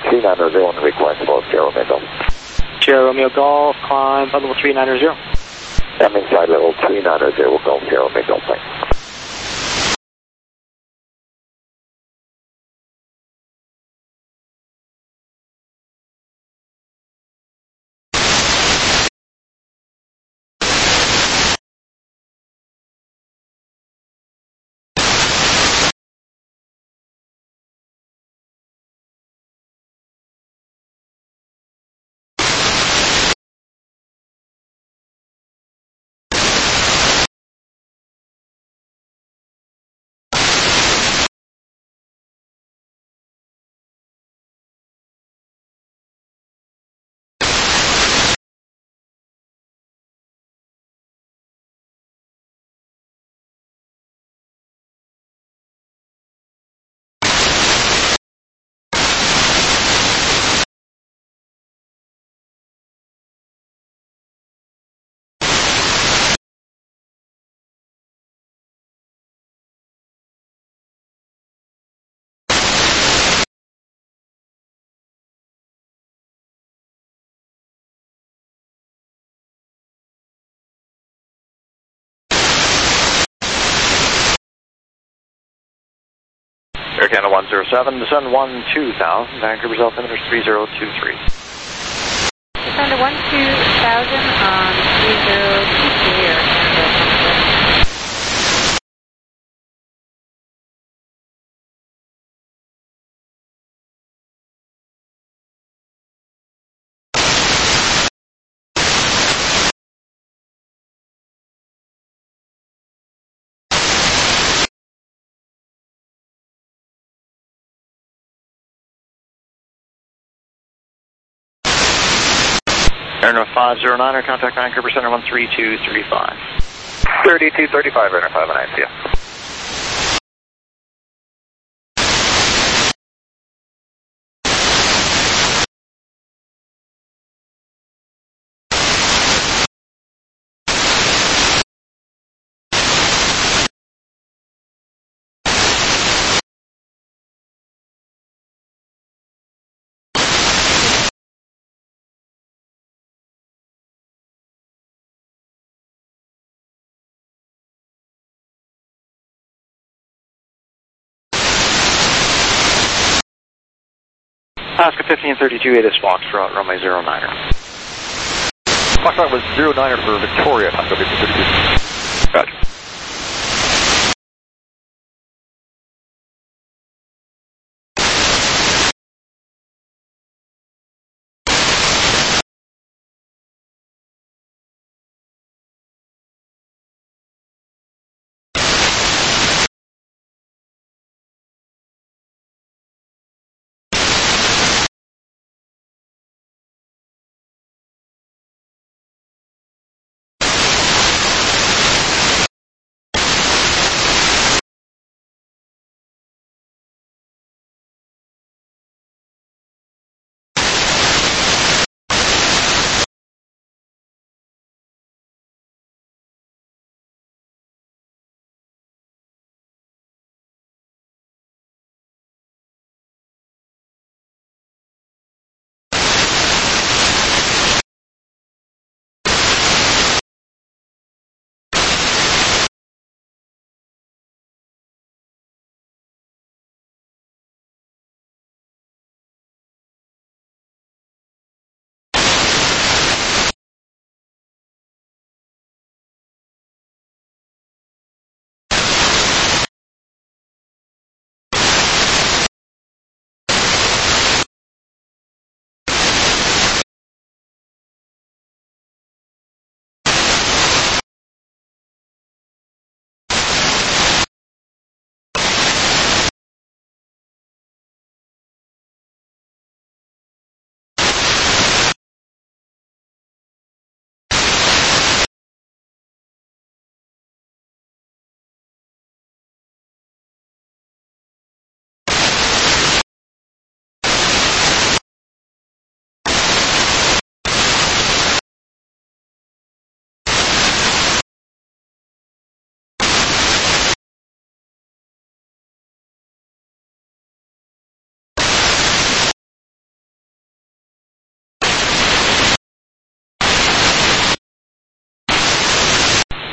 390 on request for Sierra Romeo Golf. Sierra Romeo Golf, climb level 390. I'm inside level 390, Golf Sierra Romeo Golf plane. Air Canada 107, descend 12000, Vancouver's altimeter 3023. Descend to 12000 on 3023 Air Canada. Airnorth 509, contact Vancouver Center 13235. 3235, Airnorth 509, see ya. Alaska 1532, it is Foxtrot, runway 09er. Foxtrot was 09er for Victoria, Alaska 1532. Gotcha.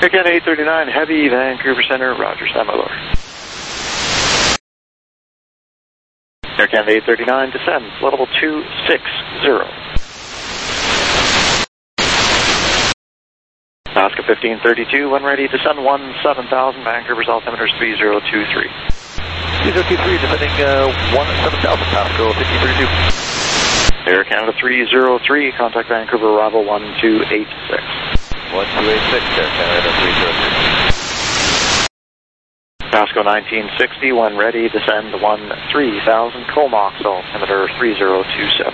Air Canada 839, heavy, Vancouver Center, roger, stand by lower. Air Canada 839, descends, level 260. Alaska 1532, when ready, descend 17,000, Vancouver's altimeter is 3023. 3023, descending 17,000, Pasco 1532. Air Canada 303, contact Vancouver, arrival 1286. 1286, Air Canada 303. Pasco 1960, when ready, descend 13,000, Comox, altimeter 3027.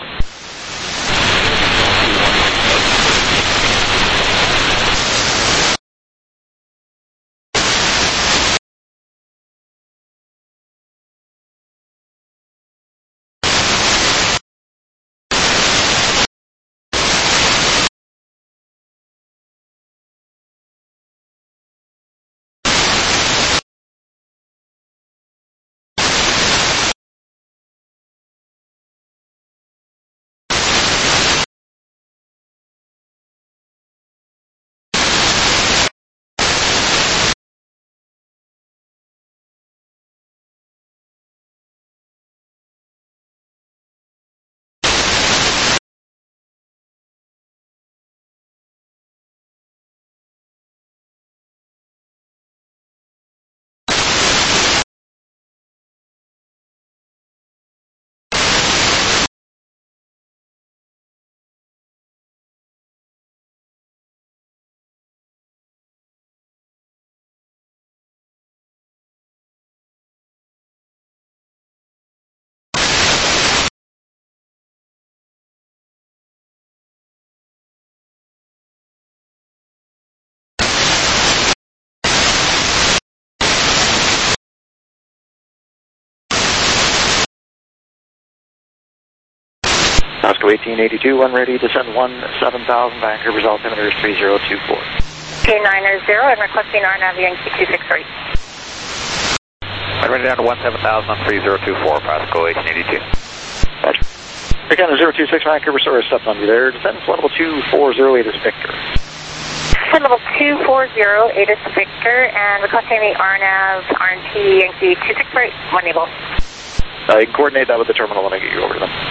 Pasco 1882, when ready, descend 17,000, Vancouver's altimeter is 3024. 290 and requesting RNAV Yankee 263. I'm ready down to 17,000 on 3024, Pasco 1882. Roger. Air Canada 026, Vancouver, sorry, stepped on you there. Descend level 2408 is Victor. Descend level 2408 is Victor, and requesting the RNAV RNT Yankee 263, when able. You can coordinate that with the terminal when I get you over to them.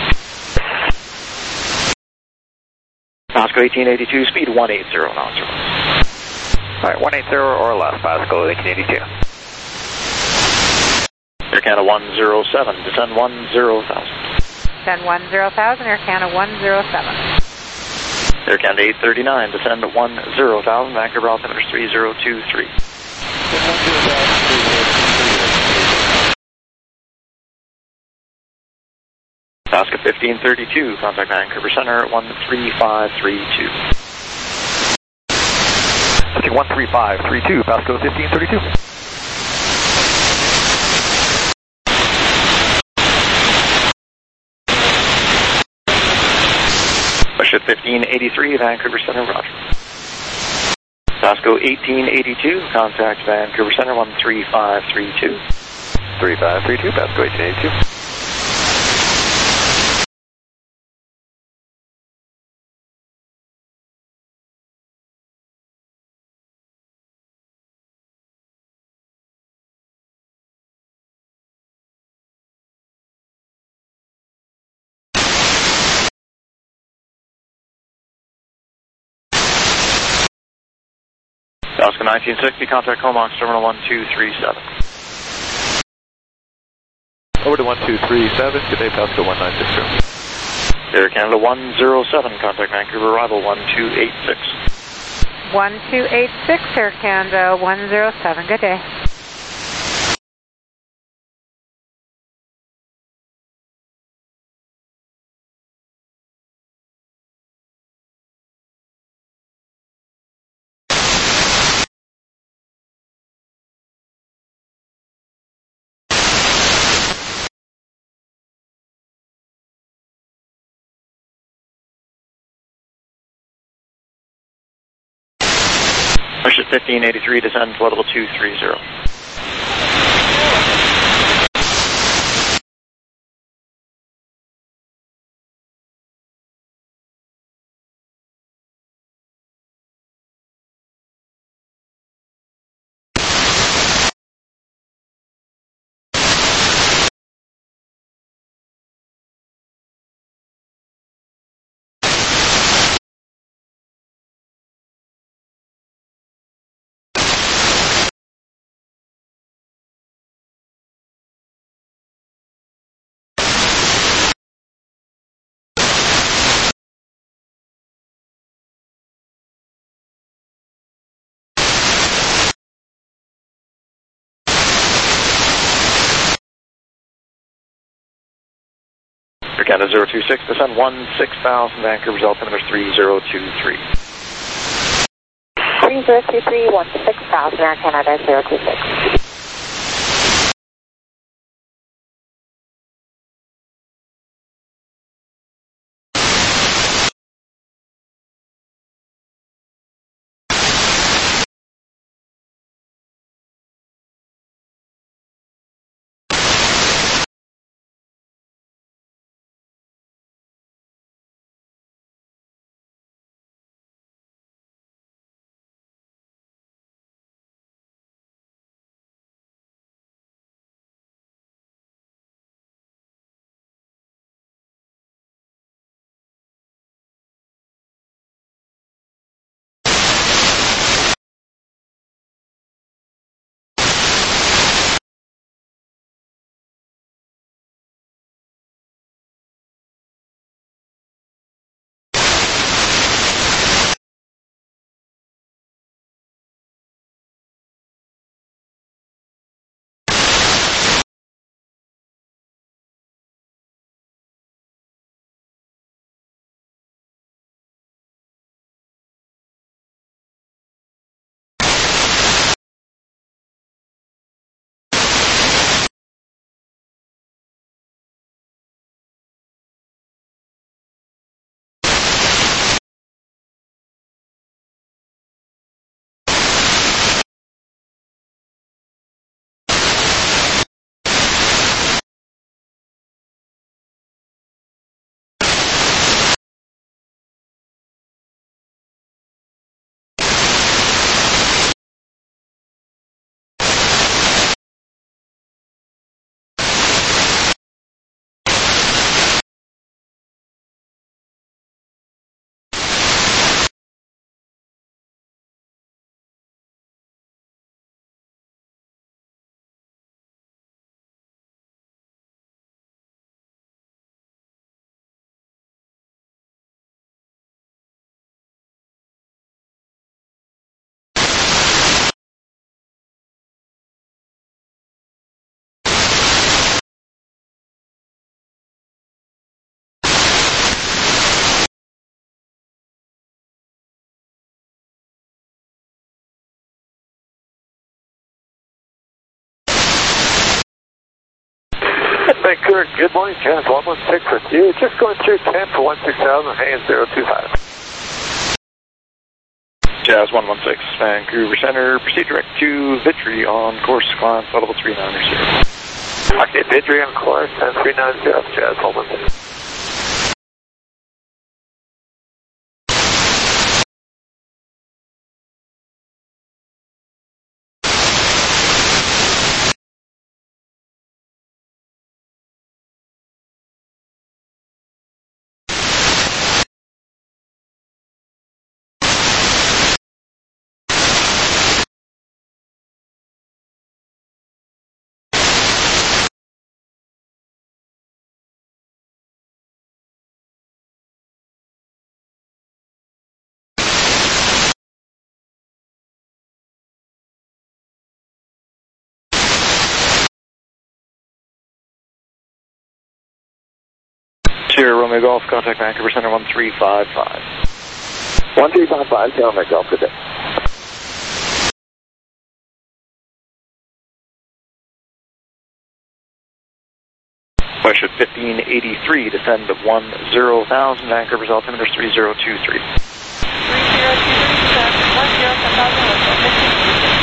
Pasco 1882, speed 180 knots. Alright, 180 or less, Pasco 1882. Air Canada 107, descend 10,000. Descend 10,000, Air Canada 107. Air Canada 839, descend 10,000, Vancouver altimeter is 3023. Pasco 1532, contact Vancouver Center 13532. 13532, Pasco 1532. Bushit 1583, Vancouver Center, roger. Pasco 1882, contact Vancouver Center 13532. 3532, Pasco 1882. Pasco 1960, contact Comox Terminal 1237. Over to 1237, good day, Pasco 1960. Air Canada 107, contact Vancouver, arrival 1286. 1286, Air Canada 107, good day. Bushit 1583, descend to level 230. Air Canada 026, descend 16,000, Vancouver's altimeter 3023. 3023, 16,000, Air Canada 026. Vancouver, good morning, Jazz 116 with you. Just going through 10 for 16,000, hands 025. Jazz 116, Vancouver Center, proceed direct to Vitry on course, climb, level 390. Okay, Vitry on course, 10390, Jazz 116. Sierra Romeo Golf, contact Vancouver Center 1355. 1355, Romeo Golf, good day. Push at 1583, descend to 10,000, Vancouver's altimeter 3023. 3023, descend 10,000, 1583.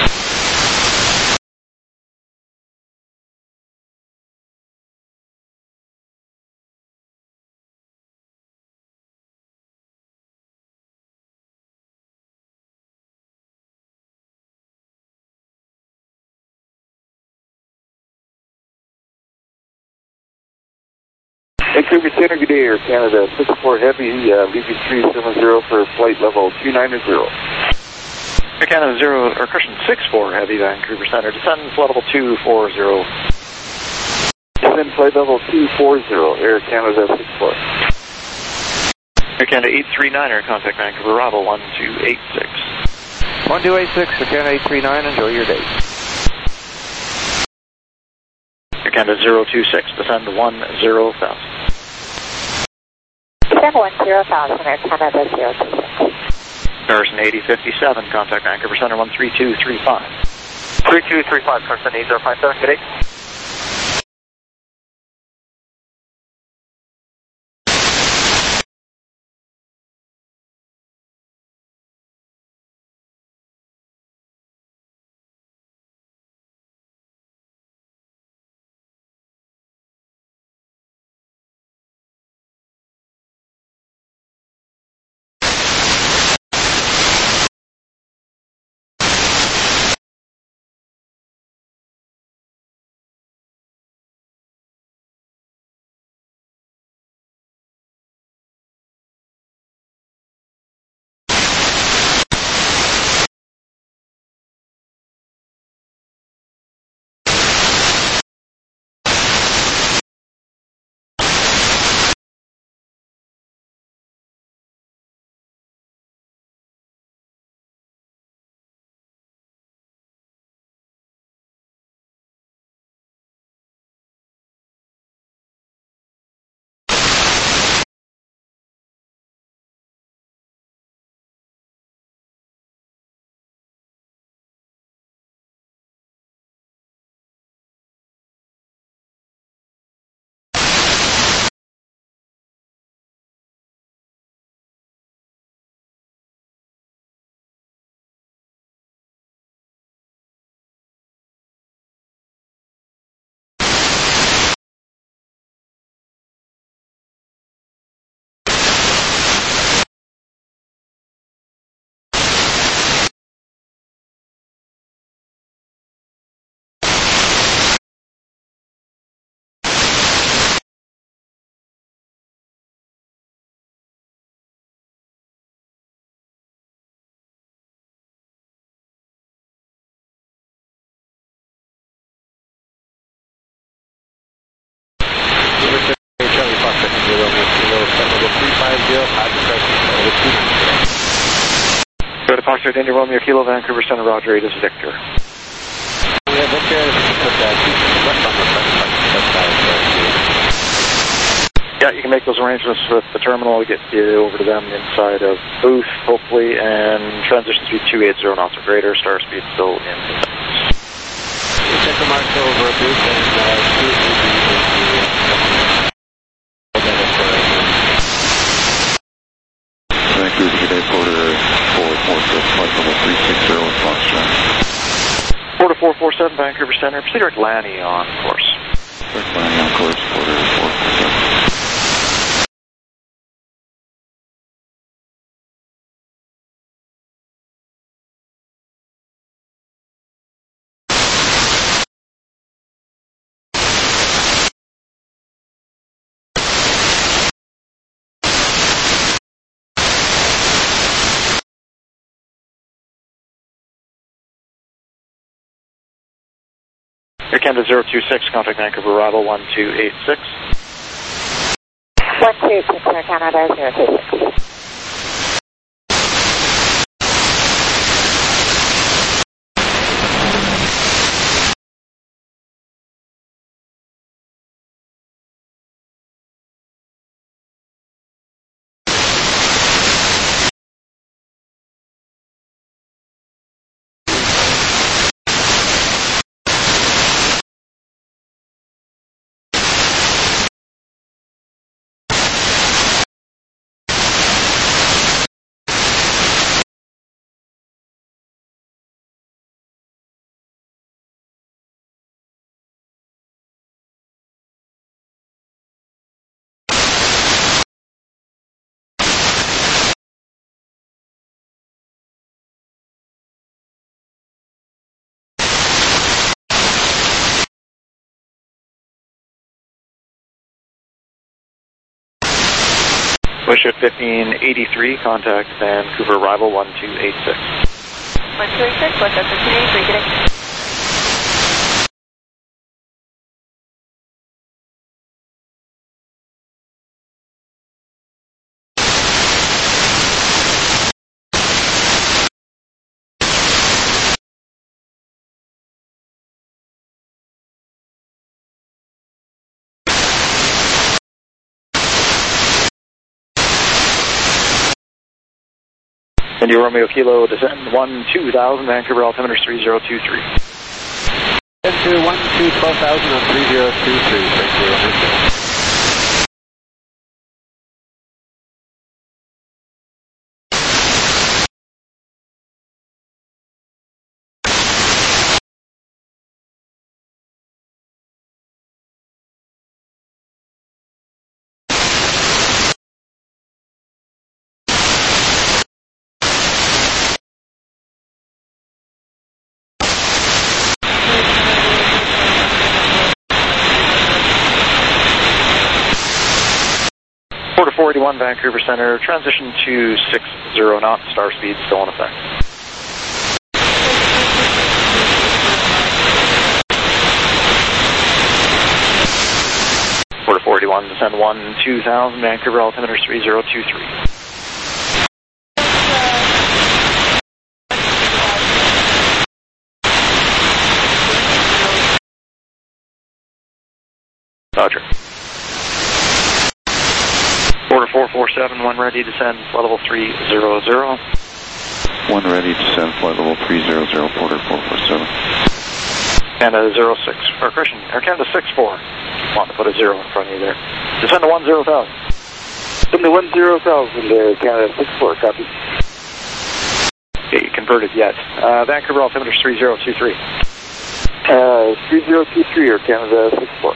Vancouver Center, good day, Air Canada 64 Heavy, VB370 for flight level 290. Air Canada 0, or Cushion 64 Heavy, Vancouver Center, descend level 240. Descend flight level 240, Air Canada 64. Air Canada 839er, contact Vancouver, Bravo 1286. 1286, Air Canada 839, enjoy your day. Air Canada 026, descend to 10,000. 1010,000 at Canada 026. Garrison 8057, contact Vancouver Center 13235. 3235, Carson 8057, good day. Go to Foxtrot India Romeo Kilo, Vancouver Center, Roger 8 is Victor. Yeah, Victor, Yeah, you can make those arrangements with the terminal, get you over to them inside of booth, hopefully, and transition speed 280 knots or greater, star speed still in the check the marks over a booth Vancouver today, Porter 447, flight level 360 with Foxtrot. Porter 447, Vancouver Center, proceed direct Lanny on course. Direct Lanny on course, Porter 447. Air Canada 026, contact Vancouver arrival 1286. 126, Air Canada 026. Wish at 1583, contact Vancouver arrival 1286. 1286, what's up, 1583, good day. India Romeo Kilo, descend 1-2000, Vancouver altimeter 3023. Into 1-12,000 on 3023, thank you. Quarter 481 Vancouver Center, transition to 60 knots, star speed still in effect. Quarter 481, descend 1-2000, Vancouver altimeter 3023. Roger. Order 447, one ready, descend, flight level 300. One ready, descend, flight level 300, Porter 447. Canada 06, or correction, Air Canada 64. Want to put a 0 in front of you there. Descend to 10,000. Descend to 10,000, Canada 64, copy. Okay, you converted yet. Vancouver altimeter 3023. 3023, Air Canada 64.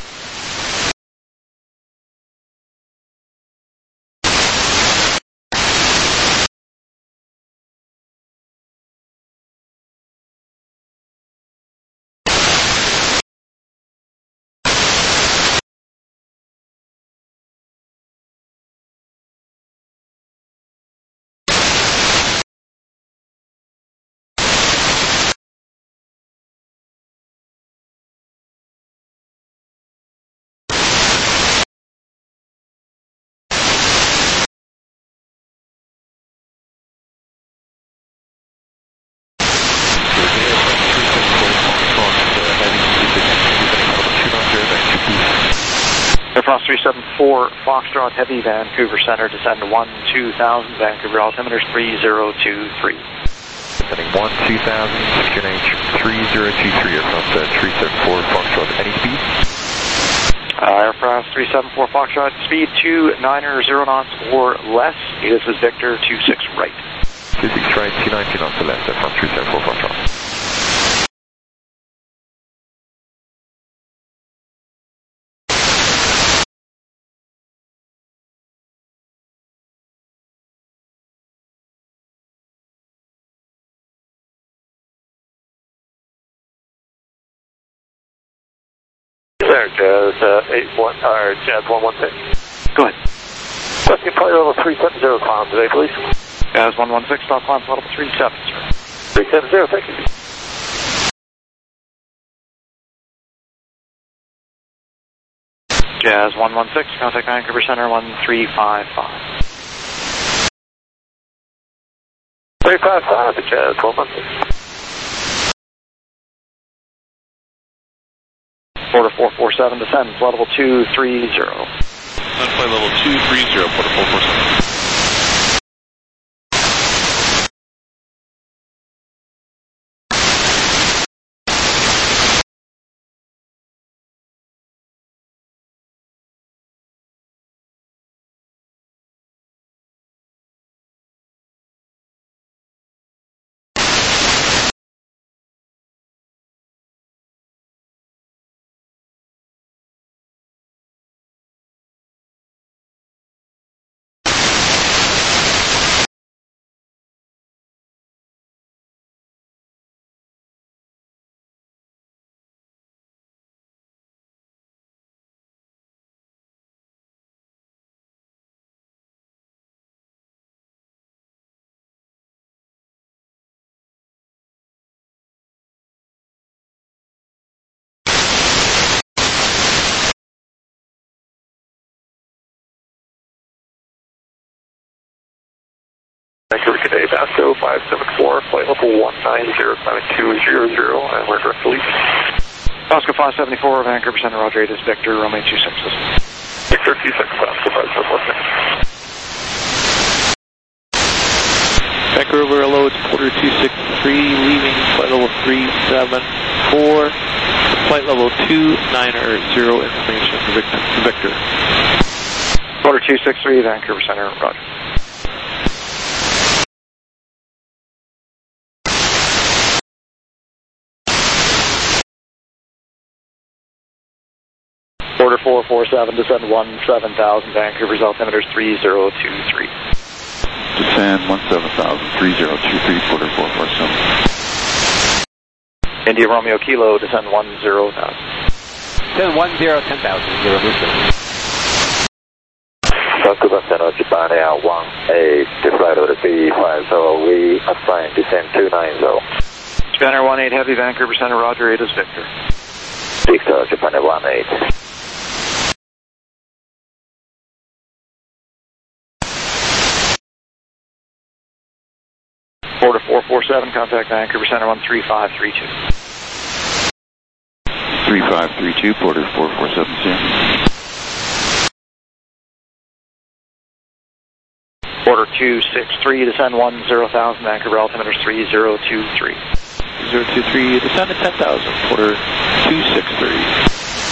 Air France 374, Foxtrot Heavy, Vancouver Center, descend to 1-2000, Vancouver altimeter 3023. Descending 1-2000, QNH 3023, Air France 374, Foxtrot, any speed? Air France 374, Foxtrot, speed 290 knots or less. This is Victor 26 right. 26 right, 290 knots or less, Air France 374, Foxtrot. There, Jazz 116. Go ahead. Question flight level 370, climb today, please. Jazz 116, stop climb, flight level 37, sir. 370, thank you. Jazz 116, contact Vancouver Center 1355. 355, Jazz 116. Porter 447, descend, flight level 230. Descend flight level 230, Porter 447. Vancouver today, Vasco 574, flight level 190, climbing 200, and we're direct to Leeds. Vasco 574, Vancouver Center, Roger, it is Victor, Romeo 26. Victor 26, Vasco 574. Vancouver loads Porter 263, leaving flight level 374, flight level 290 information to Victor. Porter 263, Vancouver Center, roger. Porter 447, descend 17,000, Vancouver's altimeter is 3023. Descend 17,000, 3023, Porter 447. India Romeo Kilo, descend 10,000. Descend 10,000, 0 movement. Vancouver Center, Japan Air 18, to flight over 350, we assign descend 290. Japan Air 18, heavy, Vancouver Center, roger, 8 is Victor. Victor, Japan Air 18. Porter 447, contact Vancouver Center 13532. 3532, Porter 447. Porter 263, descend 10,000, Vancouver altimeter is 3023. 023, descend to 10,000, Porter 263.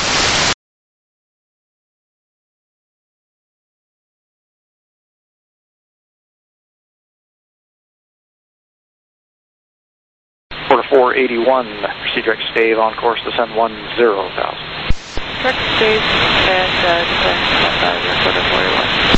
Porter 481, proceed direct stave on course, descend 10,000. Direct stave and descend 10,000, Porter 481.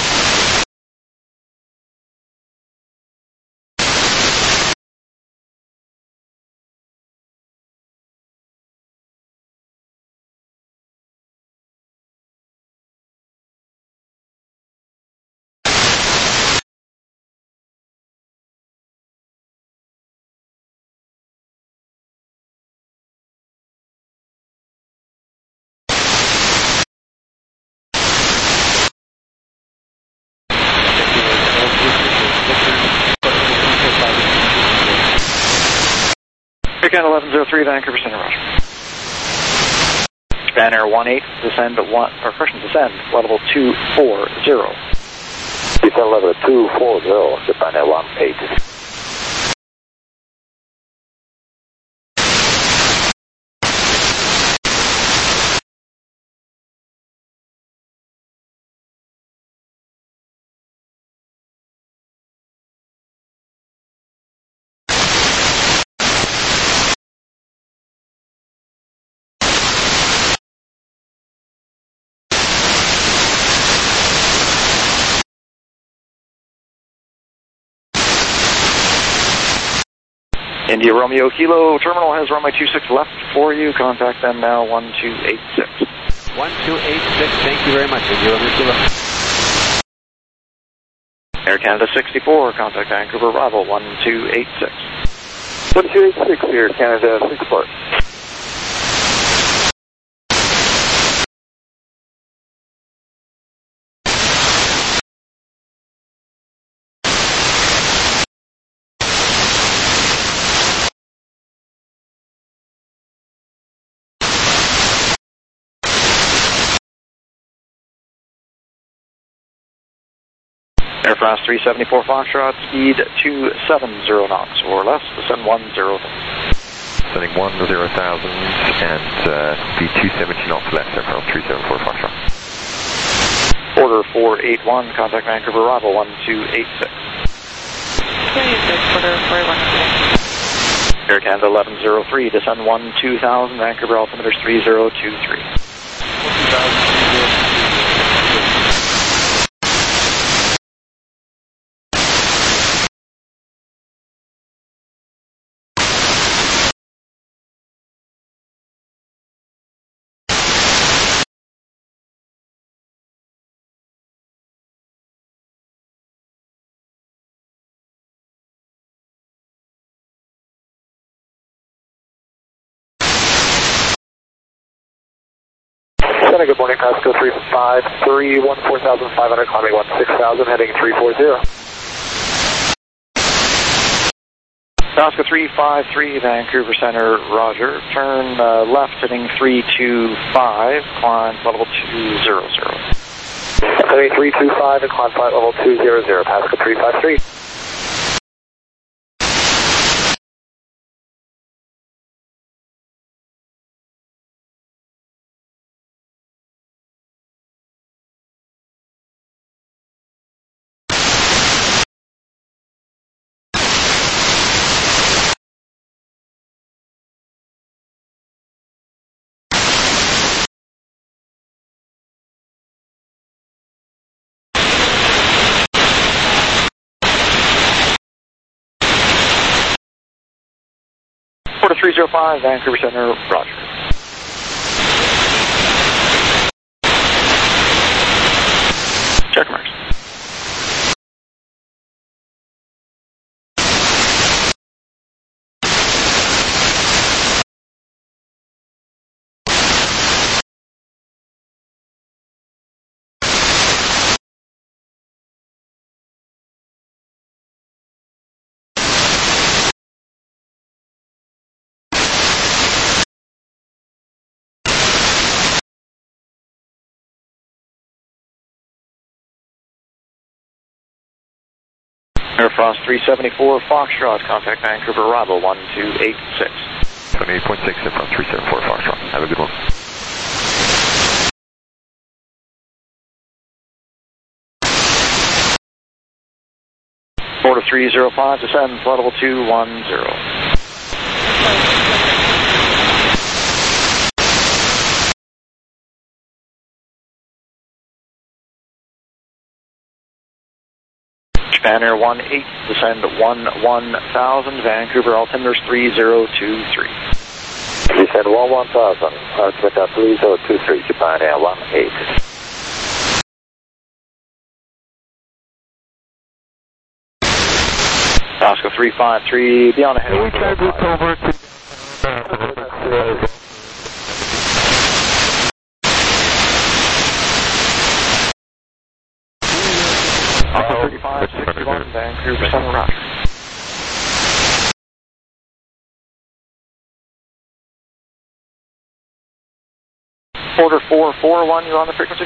Japan 1103, Vancouver Center, roger. Japan Air 18, descend at descend, level 240. Descend level 240, Japan Air 18. India Romeo Kilo, terminal has runway 26 left for you. Contact them now, 1286. 1286, thank you very much, India Romeo Kilo. Air Canada 64, contact Vancouver arrival, 1286. 1286 here, Canada 64. Air France 374 Foxtrot, speed 270 knots or less, descend 10,000. Sending 10,000 and speed 270 knots left, Air France 374 Foxtrot. Order 481, contact Vancouver arrival 1286. 26, Porter 481. Air Canada 1103, descend 12,000, Vancouver altimeter is 3023. 2,000. Good morning, Pasco 353, 14,500, climbing 16,000, heading 340. Pasco 353, Vancouver Center, roger. Turn left, heading 325, climb level 200. Heading 325 and climb flight level 200, Pasco 353. Porter 305, Vancouver Center, roger. Check marks. Air Frost 374, Foxtrot, contact Vancouver, arrival 1286. 28.6 Air Frost 374, Foxtrot. Have a good one. Porter 305, descend, flight level 210. Japan Air 18, descend 11,000, Vancouver, altimeters 3023. Descend 11,000, altimeter 3023, Japan Air 18. Oscar 353, beyond ahead. Oscar 3561, Vancouver Center, roger. Porter 441, you're on the frequency.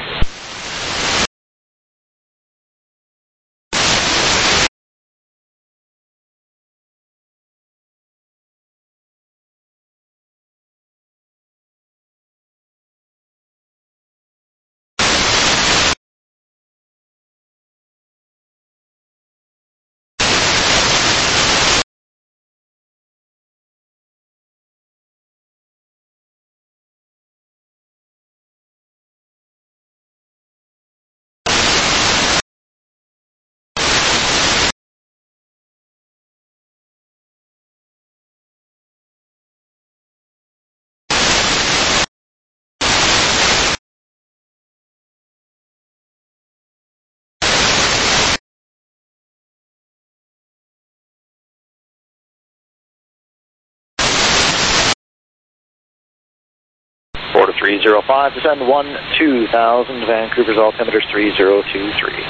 Porter 305, descend 12,000, Vancouver's altimeters 3023.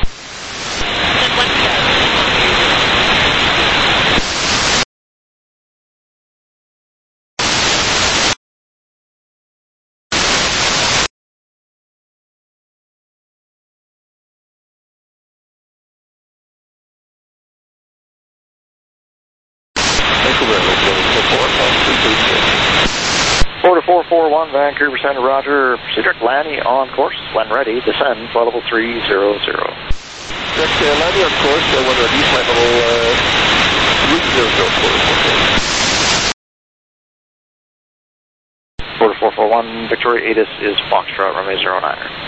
Porter 441, Vancouver Center, roger. Cedric Lanny on course, when ready, descend, flight level 300. Cedric Lanny on course, when ready, flight level 300. Porter 441, Victoria Atis is Foxtrot, runway 09er.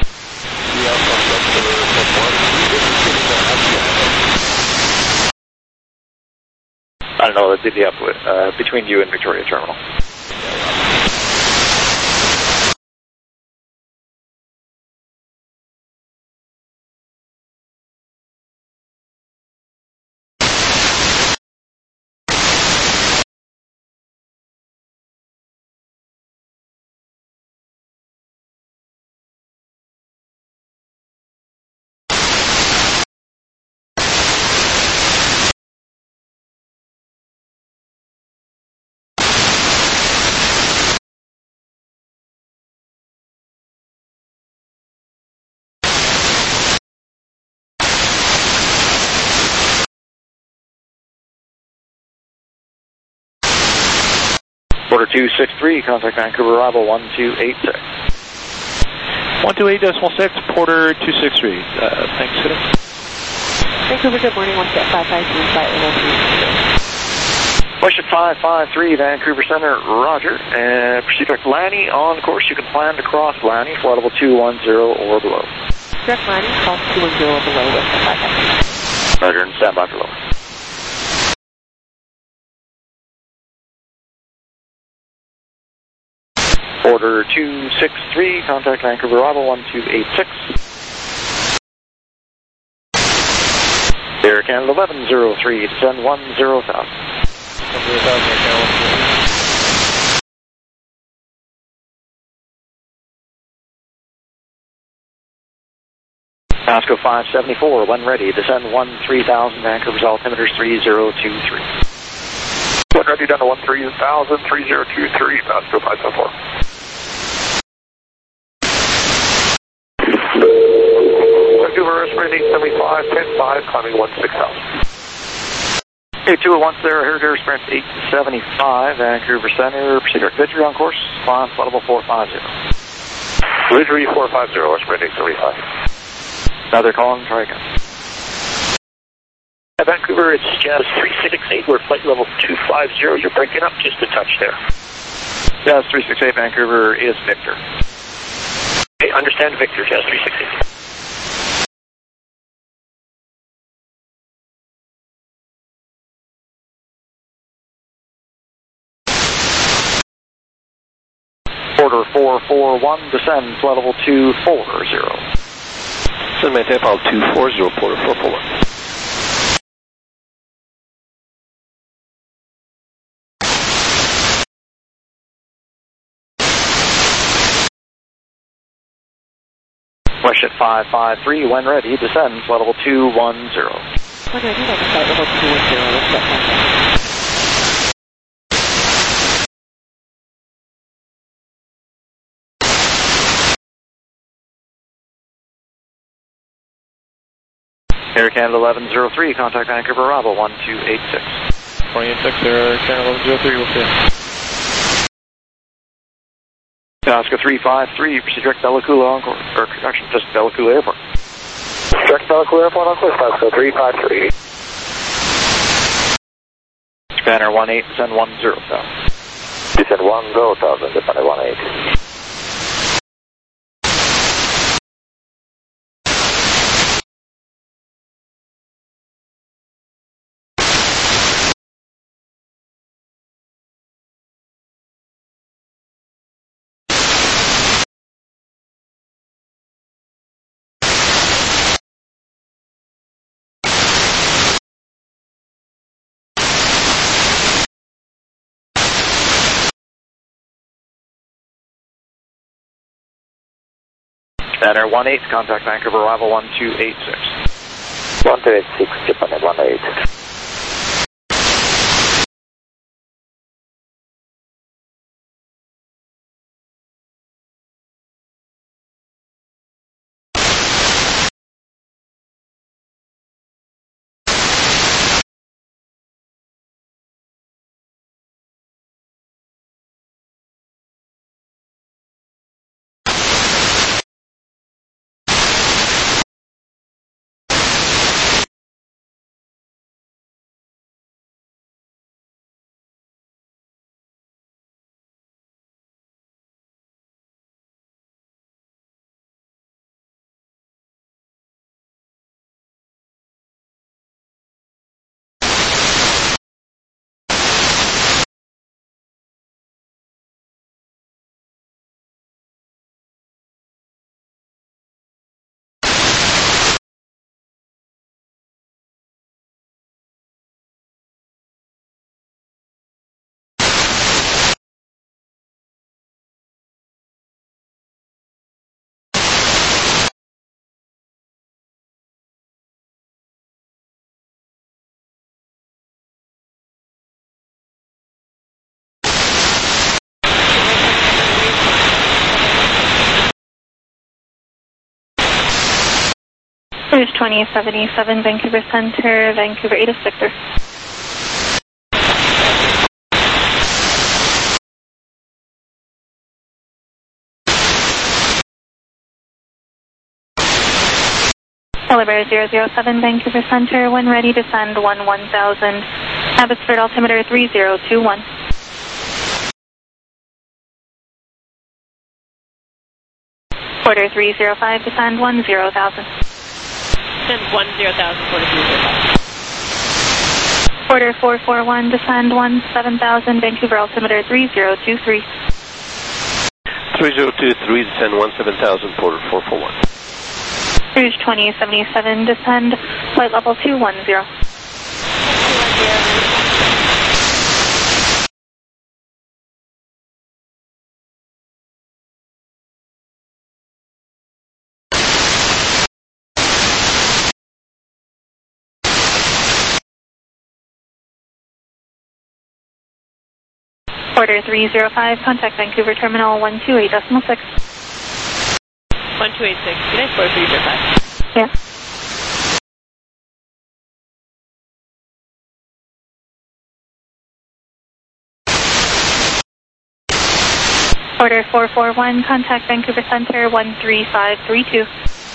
I don't know, that did the up between you and Victoria Terminal. Porter 263, contact Vancouver, arrival 1286. 128.6, Porter 263. Thanks, Cedric. Vancouver, good morning, 17553, flight level 3. Question 553, Vancouver Center, roger. And Cedric Lanny on course, you can plan to cross Lanny, flight level 210 or below. Cedric Lanny, cross 210 or below with 553. Roger, and stand by for low. Order 263, contact Vancouver Arrival 1286. Air Canada 1103, descend 10,000. 10,000, Air Canada. Pasco 574, when ready, descend 13,000, Vancouver's altimeter is 3023. When ready, down to 13,000, 3023, Pasco 574. Vancouver, airspeed 875, 10.5, climbing 16,000. Hey, 201 there, Air Sprint 875, Vancouver Center, proceed Victory on course, climb flight level 450. Victory 450, airspeed 875. Another call and try again. At Vancouver, it's Jazz 368. We're flight level 250. You're breaking up just a touch there. Jazz 368, Vancouver is Victor. Okay, understand Victor, Jazz 368. Order 441, descend flight level 240. Send maintain file 240, Porter 441. WestJet 553, when ready, descend flight level 210. When ready, that's flight level 210, WestJet 553. Air Canada 1103, contact Vancouver Arrival 1286. 286, Air Canada 1103, we'll see you. Pasco 353, proceed direct Bella Coola on course, or actually just Bella Coola Airport. Direct Bella Coola Airport on course, Pasco 353. Spanner 18, descend 10,000. Descend 10,000, Spanner 18. Spanner 18, contact Vancouver Arrival 1286. 1286, Japan 18. There's 2077, Vancouver Center, Vancouver 8 is Victor. Calibre 007, Vancouver Center, when ready, descend 11,000. Abbotsford altimeter 3021. Order 305, descend 10,000. Descend 10,000, Porter 305. Order 441, descend 17,000, Vancouver altimeter 3023. 3023, descend 17,000, Porter 441. Cruise 2077, descend flight level 210. Porter 305, contact Vancouver Terminal 128.6. 1286, good night, Porter 305. Yeah. Porter 441, contact Vancouver Center 13532.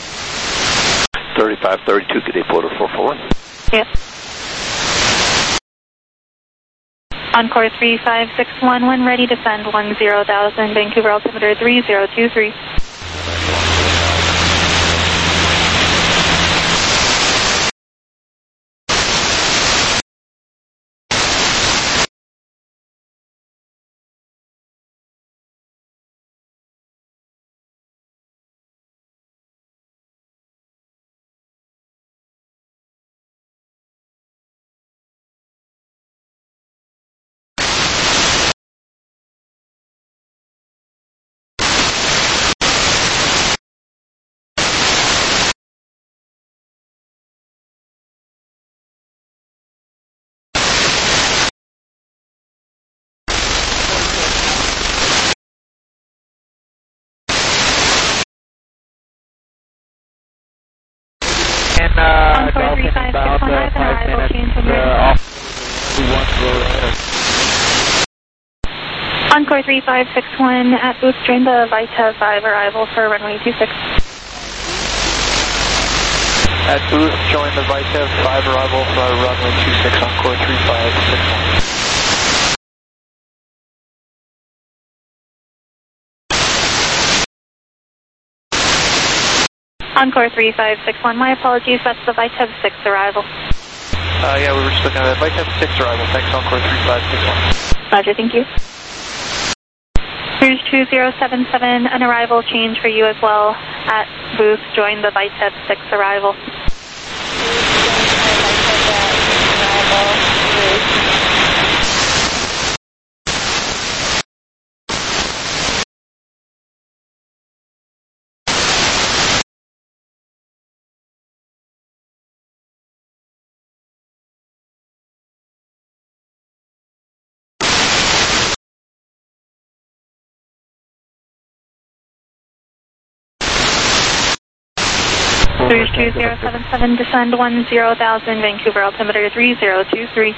3532, good day, Porter 441. Yeah. Encore 3561, when ready, descend 10,000, Vancouver altimeter 3023. Encore 3561, an arrival change when ready. Encore 3561 at booth, join the Vita 5 arrival for runway 26. At booth, join the Vita 5 arrival for runway 26, Encore 3561. Encore 3561, my apologies, that's the Vita 6 arrival. Yeah, we were just looking at that. Vita 6 arrival, thanks, Encore 3561. Roger, thank you. Cruise 2077, an arrival change for you as well. At booth, join the Vita 6 arrival. Cruise 2077, descend 10,000, Vancouver altimeter 3023.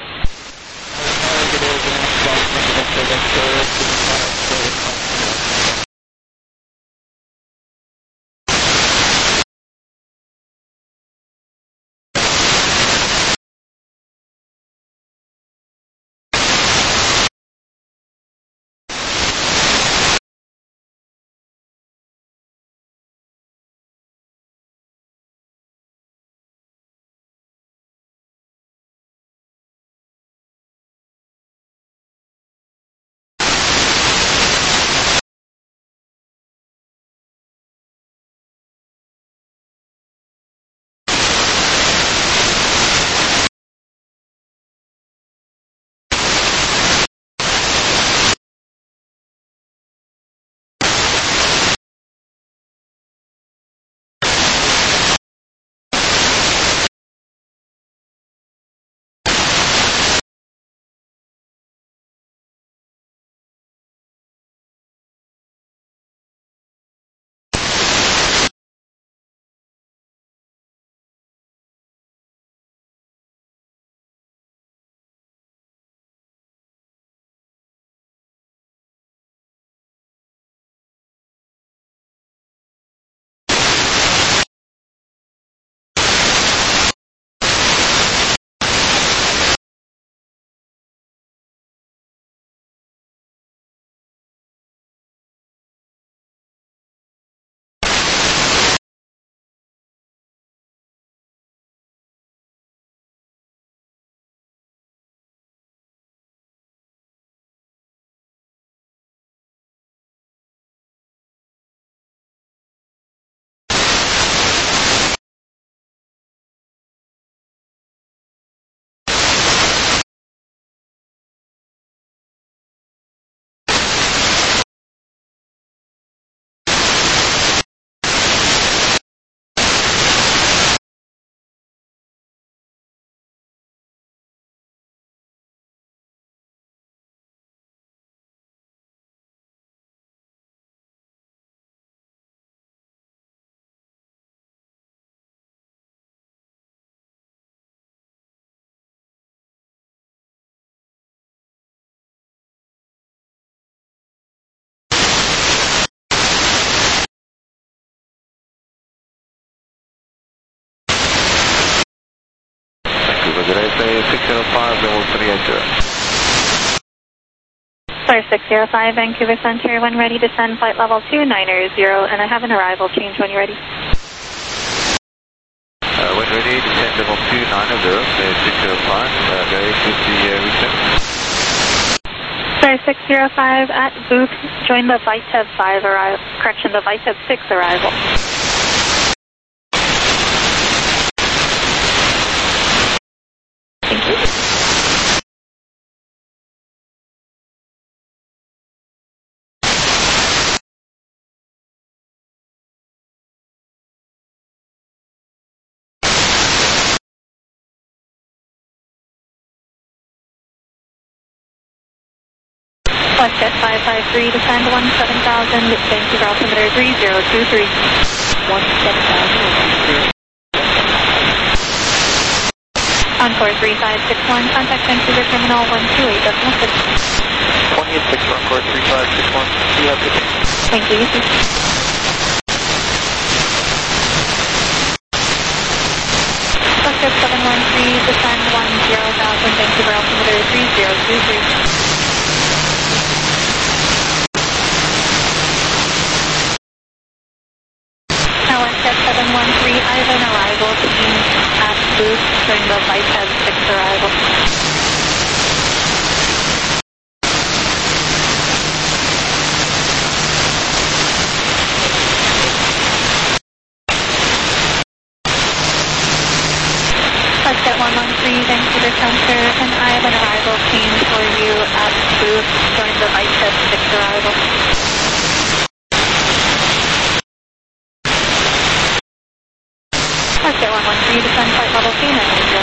November. Did I say 605, level 380? Star 605, Vancouver Center, when ready, descend flight level 290, and I have an arrival change when you're ready. When ready, descend level 290, say 605, direct with the return. Star 605 at booth, join the VITEV 5 arrival, correction, the VITEV 6 arrival. Thank you. Jet 553, descend 17,000, Vancouver altimeter 3023. 17,000. Encore 3561, contact Vancouver Terminal 128.6. 28.6, Encore 3561. You have good day. Thank you, you too. Jet 713, descend 10,000, Vancouver altimeter 3023. Jet 713, I have an arrival change at booth during the VITEV 6 arrival. Jet 113, Vancouver Center, and I have an arrival change for you at booth during the VITEV 6 arrival. Jet 113, descend flight level 290.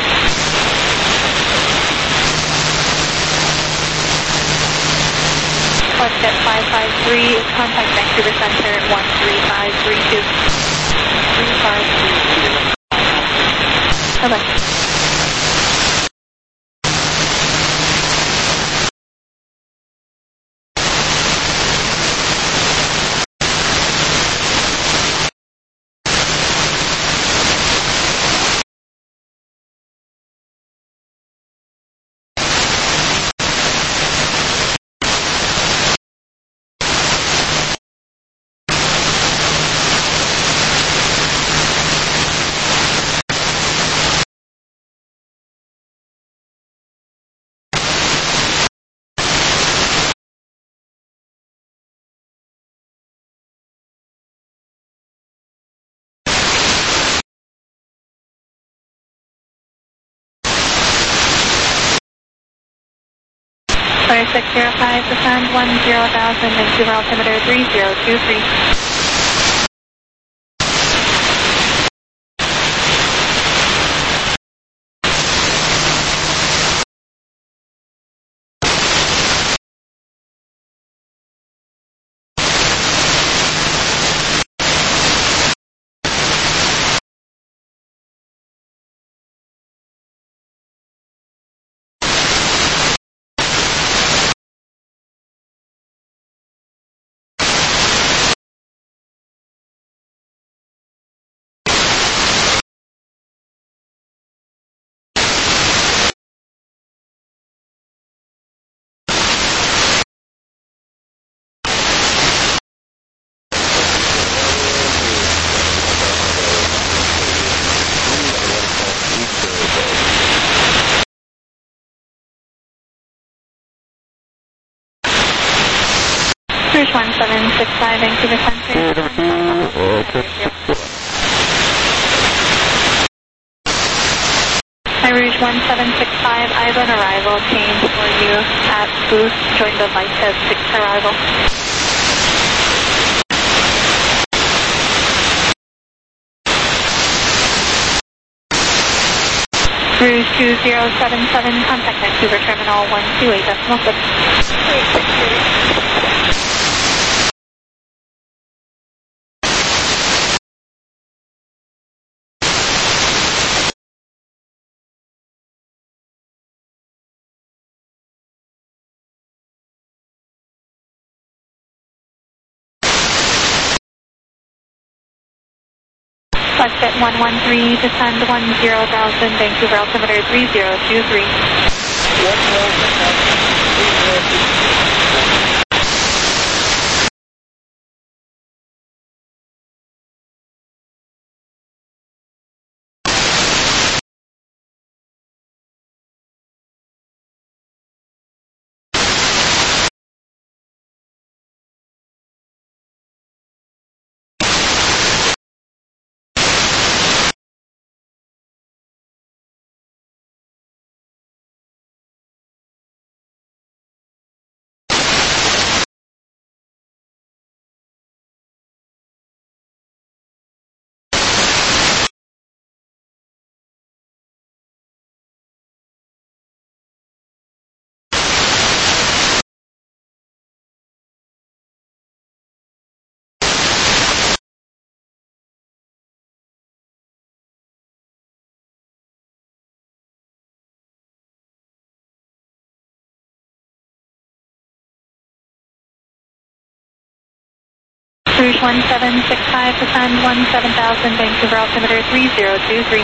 Jet 553, contact Vancouver Center 13532. 3532. Bye-bye. Star 605, descend 10,000, Vancouver altimeter 3023. Rouge 1765, Vancouver Center. Rouge 1765, I have an arrival change for you at booth, join the VITEV 6 arrival. Rouge 2077, contact Vancouver Terminal 128.6. WestJet 113, descend 10,000, Vancouver altimeter 3023. 10,000. Rouge 1765, descend 17,000, Vancouver altimeter 3023.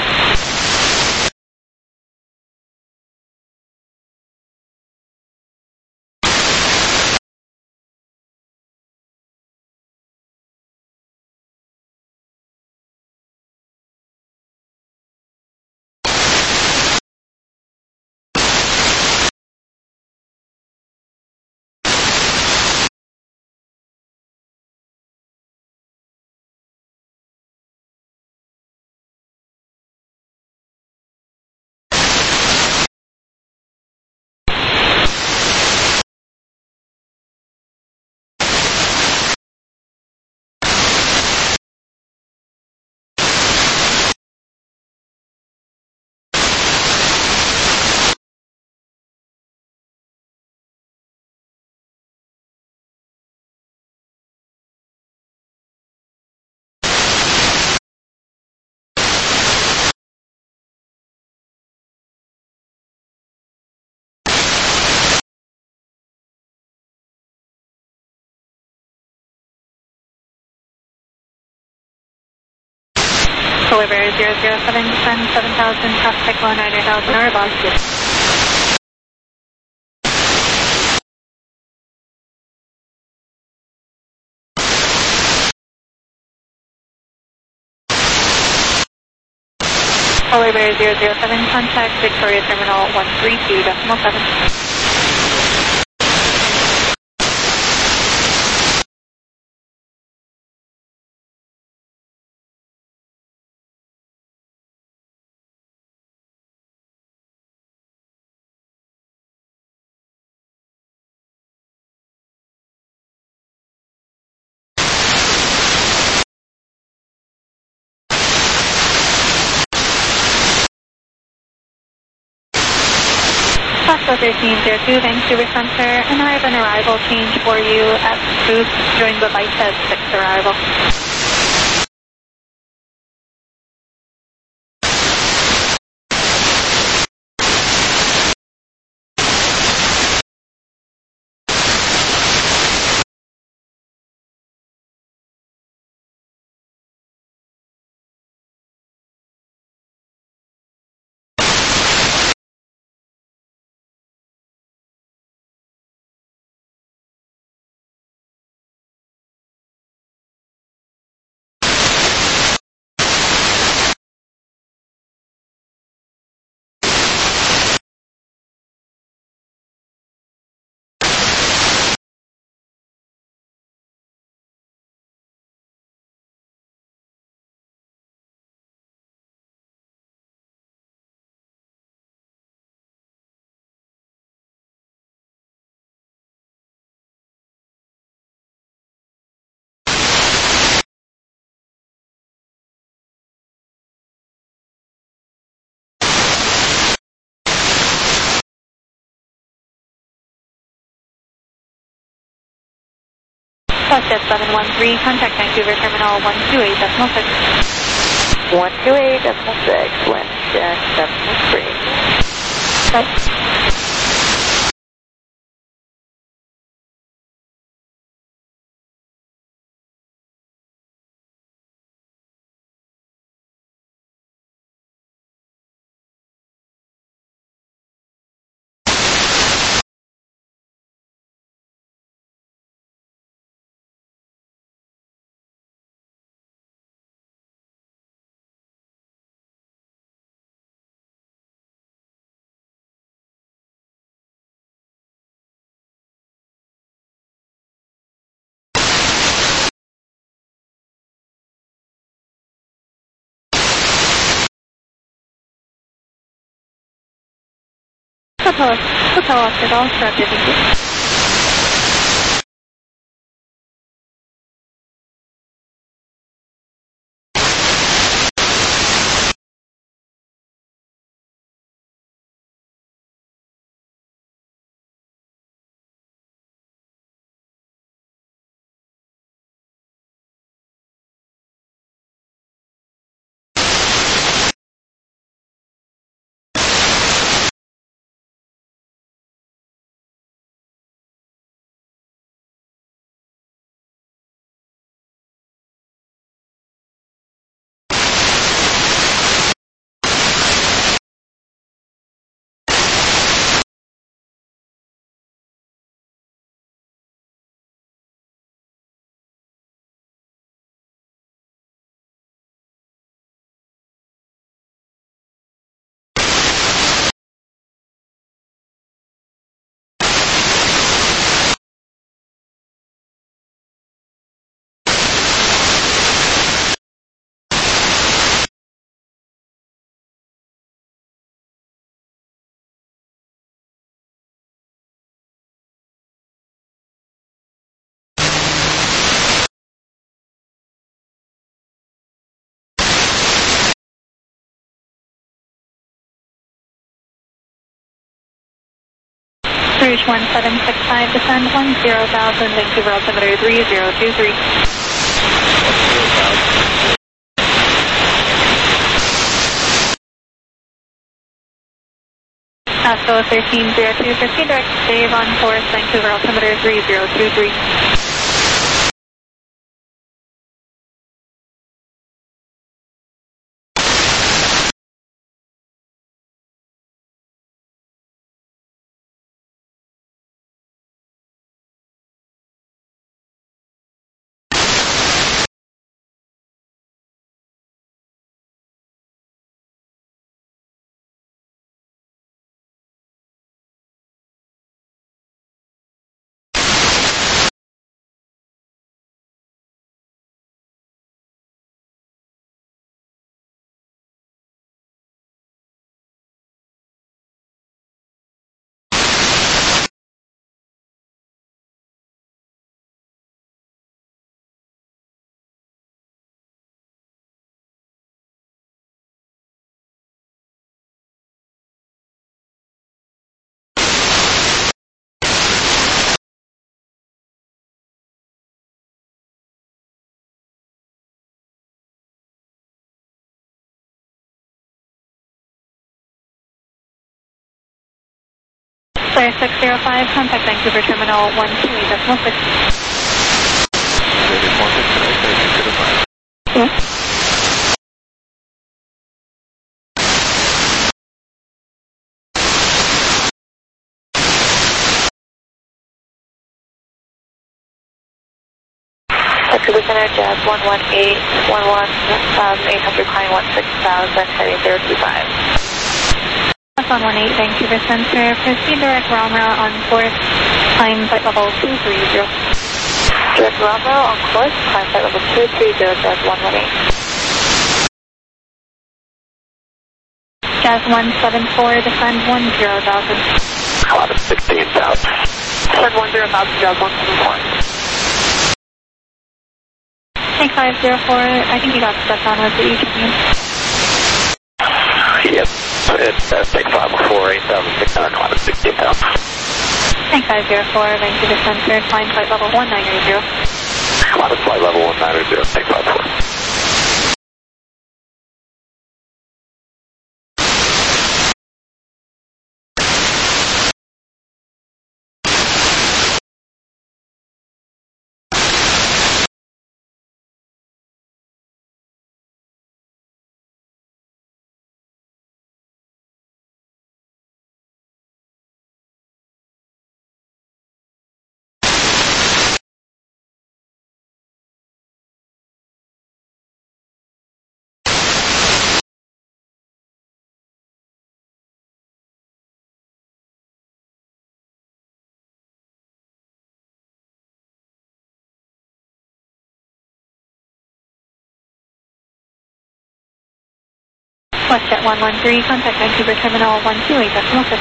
Deliver 007, descend 7,000, traffic 190,000, Aurobos. Deliver 007, contact Victoria Terminal 132.7. Foxtrot 1302, Vancouver Center, and I have an arrival change for you at booth during the Bicep 6 arrival. WestJet 713, contact Vancouver Terminal 128.6. 128.6, WestJet 713. Bye. Hotel Oscar Golf, roger, thank you. Reach 1765, descend 10,000, Vancouver altimeter 3023. 10,000. ASCO 1302, proceed direct Dave on course, Vancouver altimeter 3023. Clear 605, contact Vancouver Terminal 128.6. David 16 tonight, Vancouver 5. Yeah. Vancouver Center, Jazz 118, 800, climbing 16,000, heading 025. That's on 18, Vancouver Center, proceed direct Romero on course, climb flight level 230. Direct Romero on course, climb flight level 230, Jazz 118. Jazz 174, descend 10,000. 16,000. Descend 10,000, Jazz 174. Tank 504, I think you got stuck on, was it you checking in? Yep. It's Tank 504, 8,600, climb 16,000. Tank 504, Vancouver Center, climb flight level 1980. Climb flight level 190, Tank 504. WestJet 113, contact Vancouver Terminal 128.6.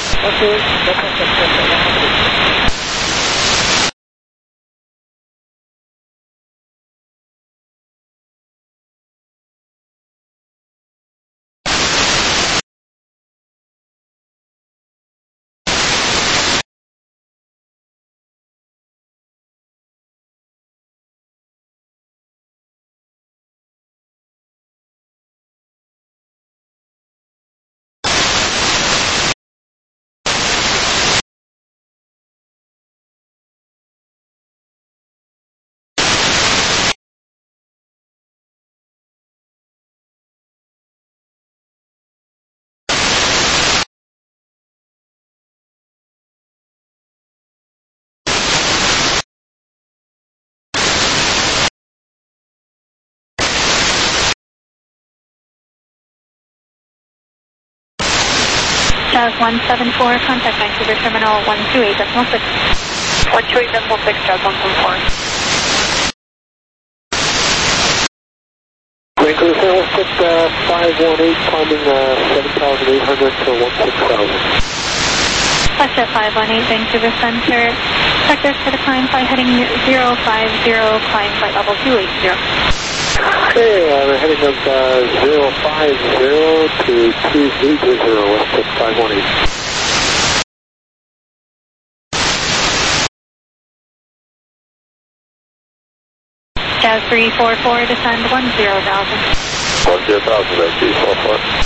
Jazz 174, contact Vancouver Terminal 128.6. 128.6, Jazz 174. Vancouver Terminal, let's put 518, climbing 7,800 to 16,000. WestJet 518, Vancouver Center. Vectors for the climb, flight heading 050, climb flight level 280. Okay, we're heading up 050 to 280, WestJet 518. Jazz 344, descend 10,000. 10,000, that's 344.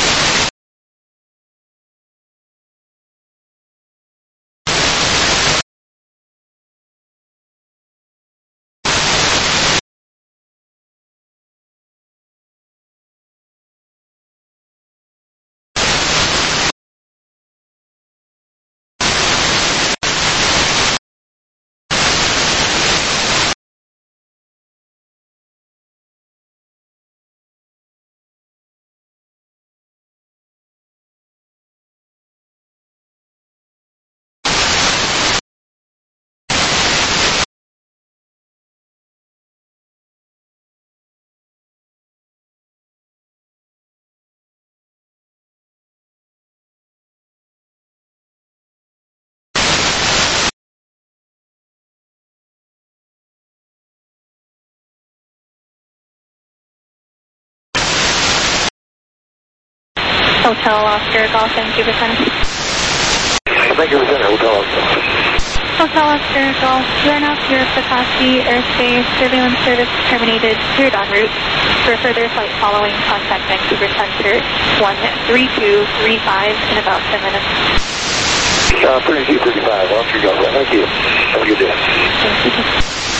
Hotel Oscar Golf, Vancouver Center. Vancouver Center, Hotel Oscar. Hotel Oscar Golf, you are now clear of Petoskey Airspace. Surveillance service terminated. Cleared en route. For further flight following, contact Vancouver Center 13235 in about 10 minutes. 3235, Oscar Golf. Thank you. Have a good day. Thank you.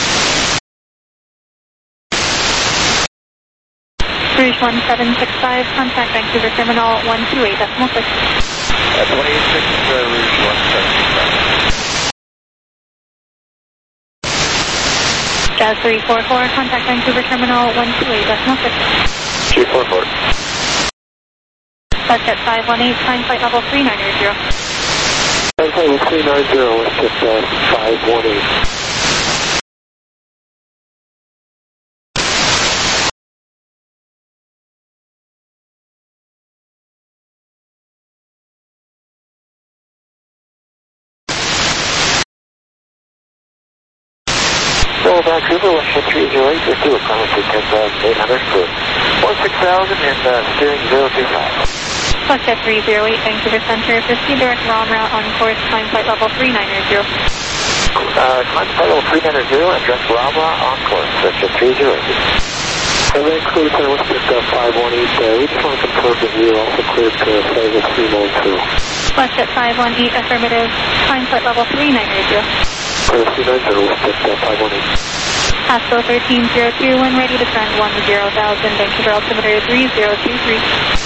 Rouge 1765, contact Vancouver Terminal 128.6. 286, Rouge 1765. Jazz 344, contact Vancouver Terminal 128.6. 344. WestJet 518, climb flight level 390. Flight level 390, WestJet 518. So Vancouver, WestJet 308, let's do a climb to 10,800 for 16,000 and steering 025. WestJet 308, Vancouver Center, proceed direct ROM route on course, climb flight level 390. Climb flight level 390 and direct Bravo on course, WestJet 308. So Vancouver Center, WestJet 518, we just want to confirm that you're also cleared to flight level 392. WestJet 518, affirmative, climb flight level 390. Clear 390, WestJet 518. Pasco 1302, when ready, descend 10,000, Vancouver altimeter 3023.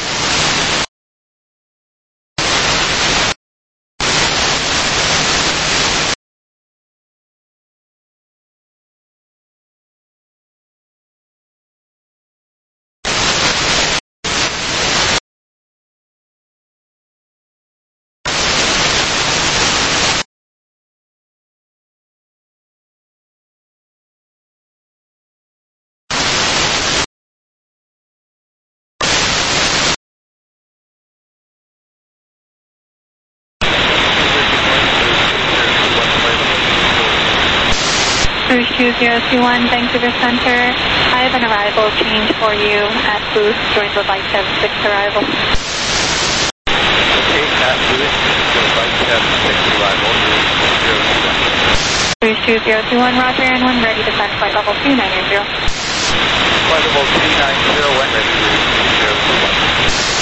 2021 Vancouver Center. I have an arrival change for you at booth. Join the VITEV 6 arrival. Okay, at booth, the VITEV 6 arrival, 2021 Roger, and when ready to send flight level 290. Flight level 290, when ready, 2021.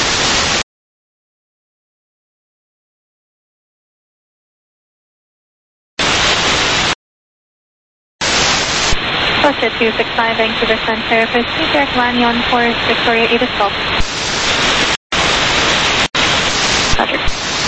Delta 265 Vancouver Center, proceed direct landing on course Victoria 8 is Golf. Roger.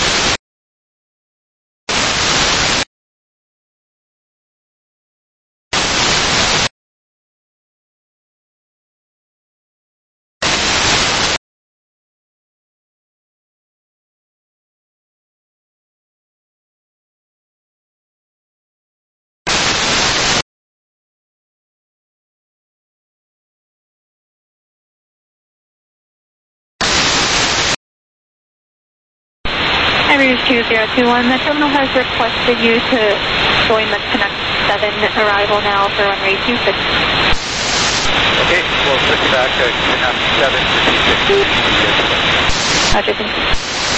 Rouge 2021, the terminal has requested you to join the Connect 7 arrival now for runway 26. Okay, we'll switch back to Connect 7 to 26. Roger, thank you.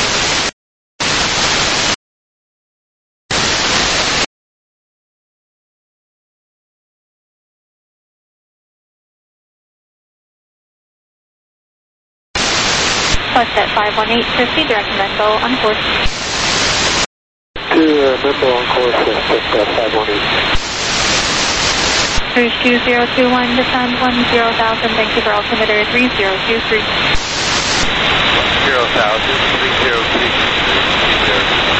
Bus at 518, proceed direct to Menbo on course. To Menbo on course with 518. Rouge 2021, descend 10,000, Vancouver altimeter 3023. 10,000, 3023.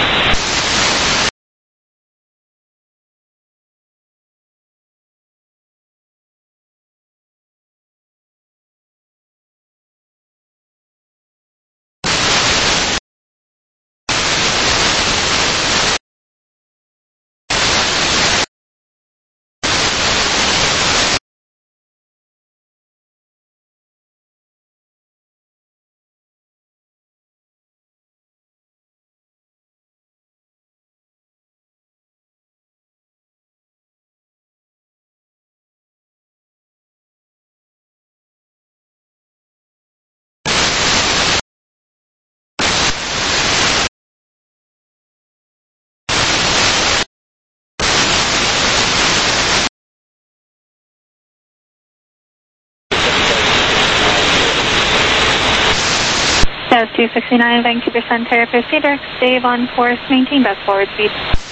South 269 Vancouver Center, proceed direct stave on course, maintain best forward speed.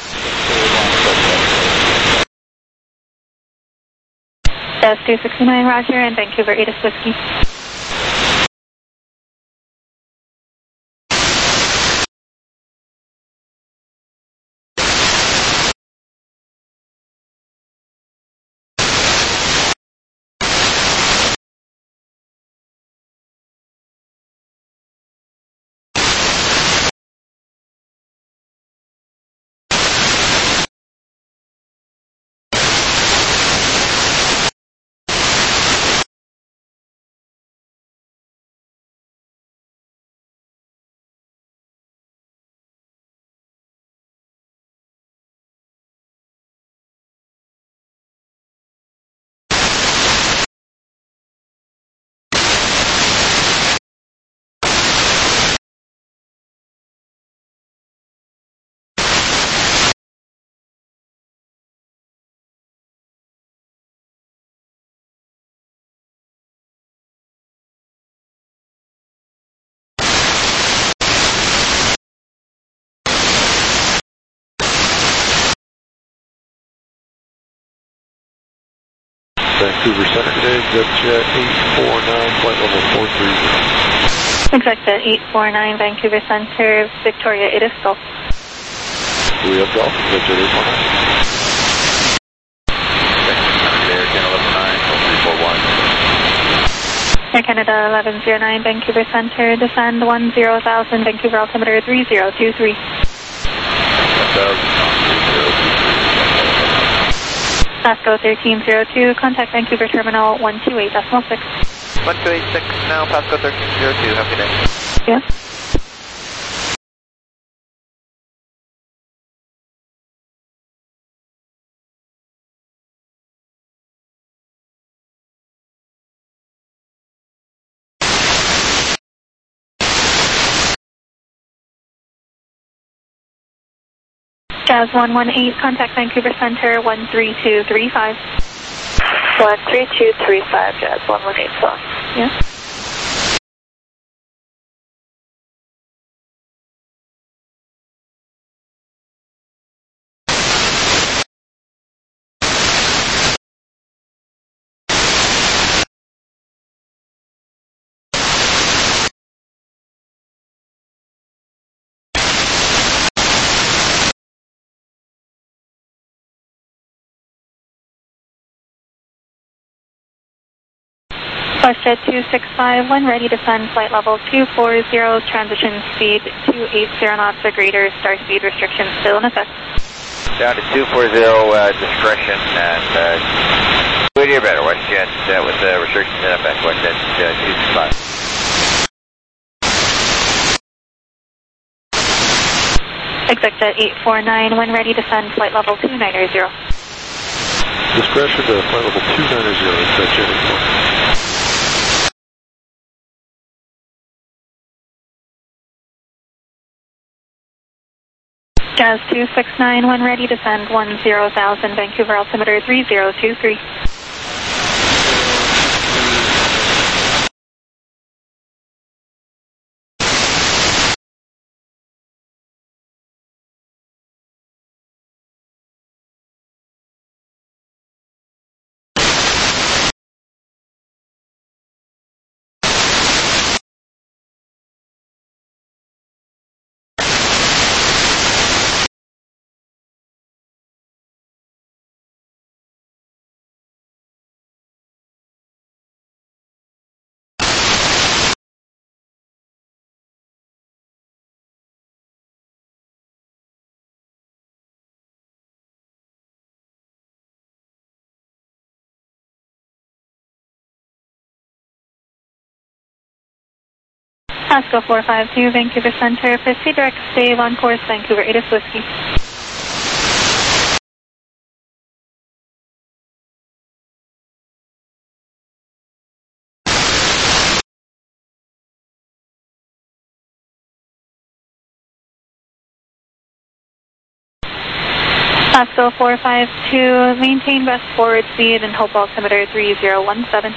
South 269 Roger, and Vancouver 8 is Whiskey. Vancouver Center today, JetJet 849, flight level 430. Executive 849 Vancouver Center, Victoria 8 is Golf. We have Golf, JetJet 849. Air Canada 11341. Air Canada 1109 Vancouver Center, descend 10,000, Vancouver altimeter 3023. 10,000, Pasco 1302, contact Vancouver Terminal 128.6. 1286 now, Pasco 1302, have a good day. Yeah. Jazz 118, contact Vancouver Center 13235. 13235, Jazz 118, so. Yeah. WestJet 265, when ready to send flight level 240, transition speed 280 knots or greater, star speed restriction still in effect. Down to 240, discretion, and good or better, WestJet with the restrictions in effect, WestJet 265. ExecJet 849, when ready to send flight level 290. Discretion to flight level 290, ExecJet 849. Jazz 269, when ready to send 10,000, Vancouver altimeter 3023. Pasco 452, Vancouver Center, proceed direct save on course, Vancouver 8 Whiskey. Pasco 452, maintain best forward speed and hold altimeter 3017.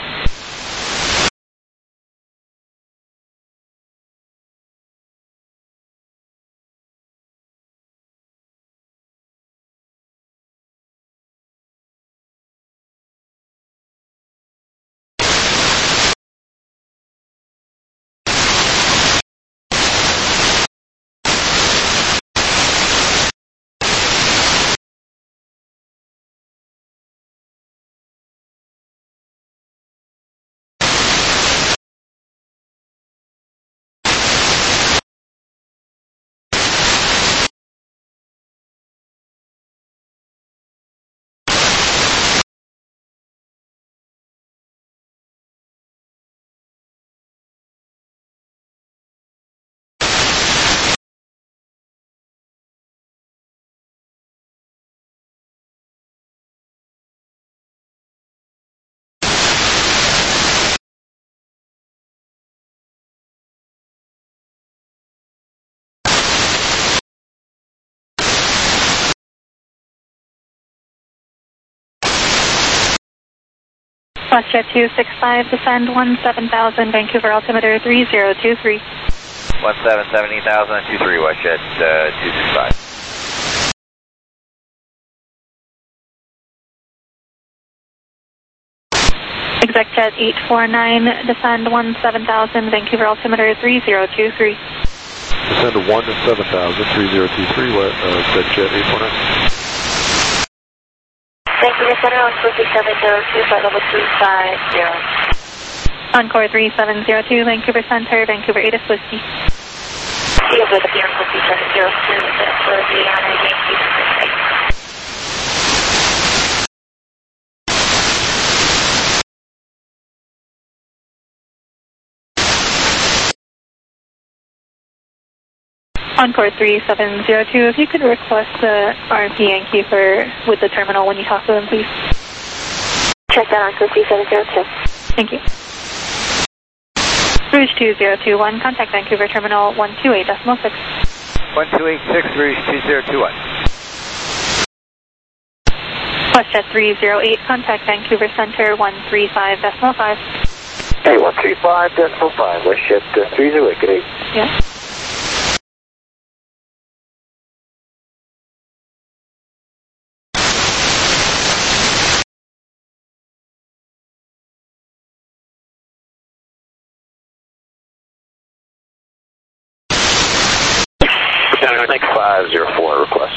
WestJet 265, descend 17,000, Vancouver altimeter 3023. 1770,023, WestJet 265. ExecJet 849, descend 17,000, Vancouver altimeter 3023. Descend to 17,000, 3023, ExecJet 849. Vancouver Center on 4702, flight level 250. Encore 3702, Vancouver Center, Vancouver 8 Whiskey. See you with the BR 4702, for the Yankee. Encore 3702, if you could request the RMP Yankee with the terminal when you talk to them, please. Check that on 3702. Thank you. Rouge 2021, contact Vancouver Terminal 128.6. 1286, Rouge 2021. WestJet 308, contact Vancouver Center 135.5. Hey, 135.5, WestJet 308, good day. Yeah. Thank 504 request.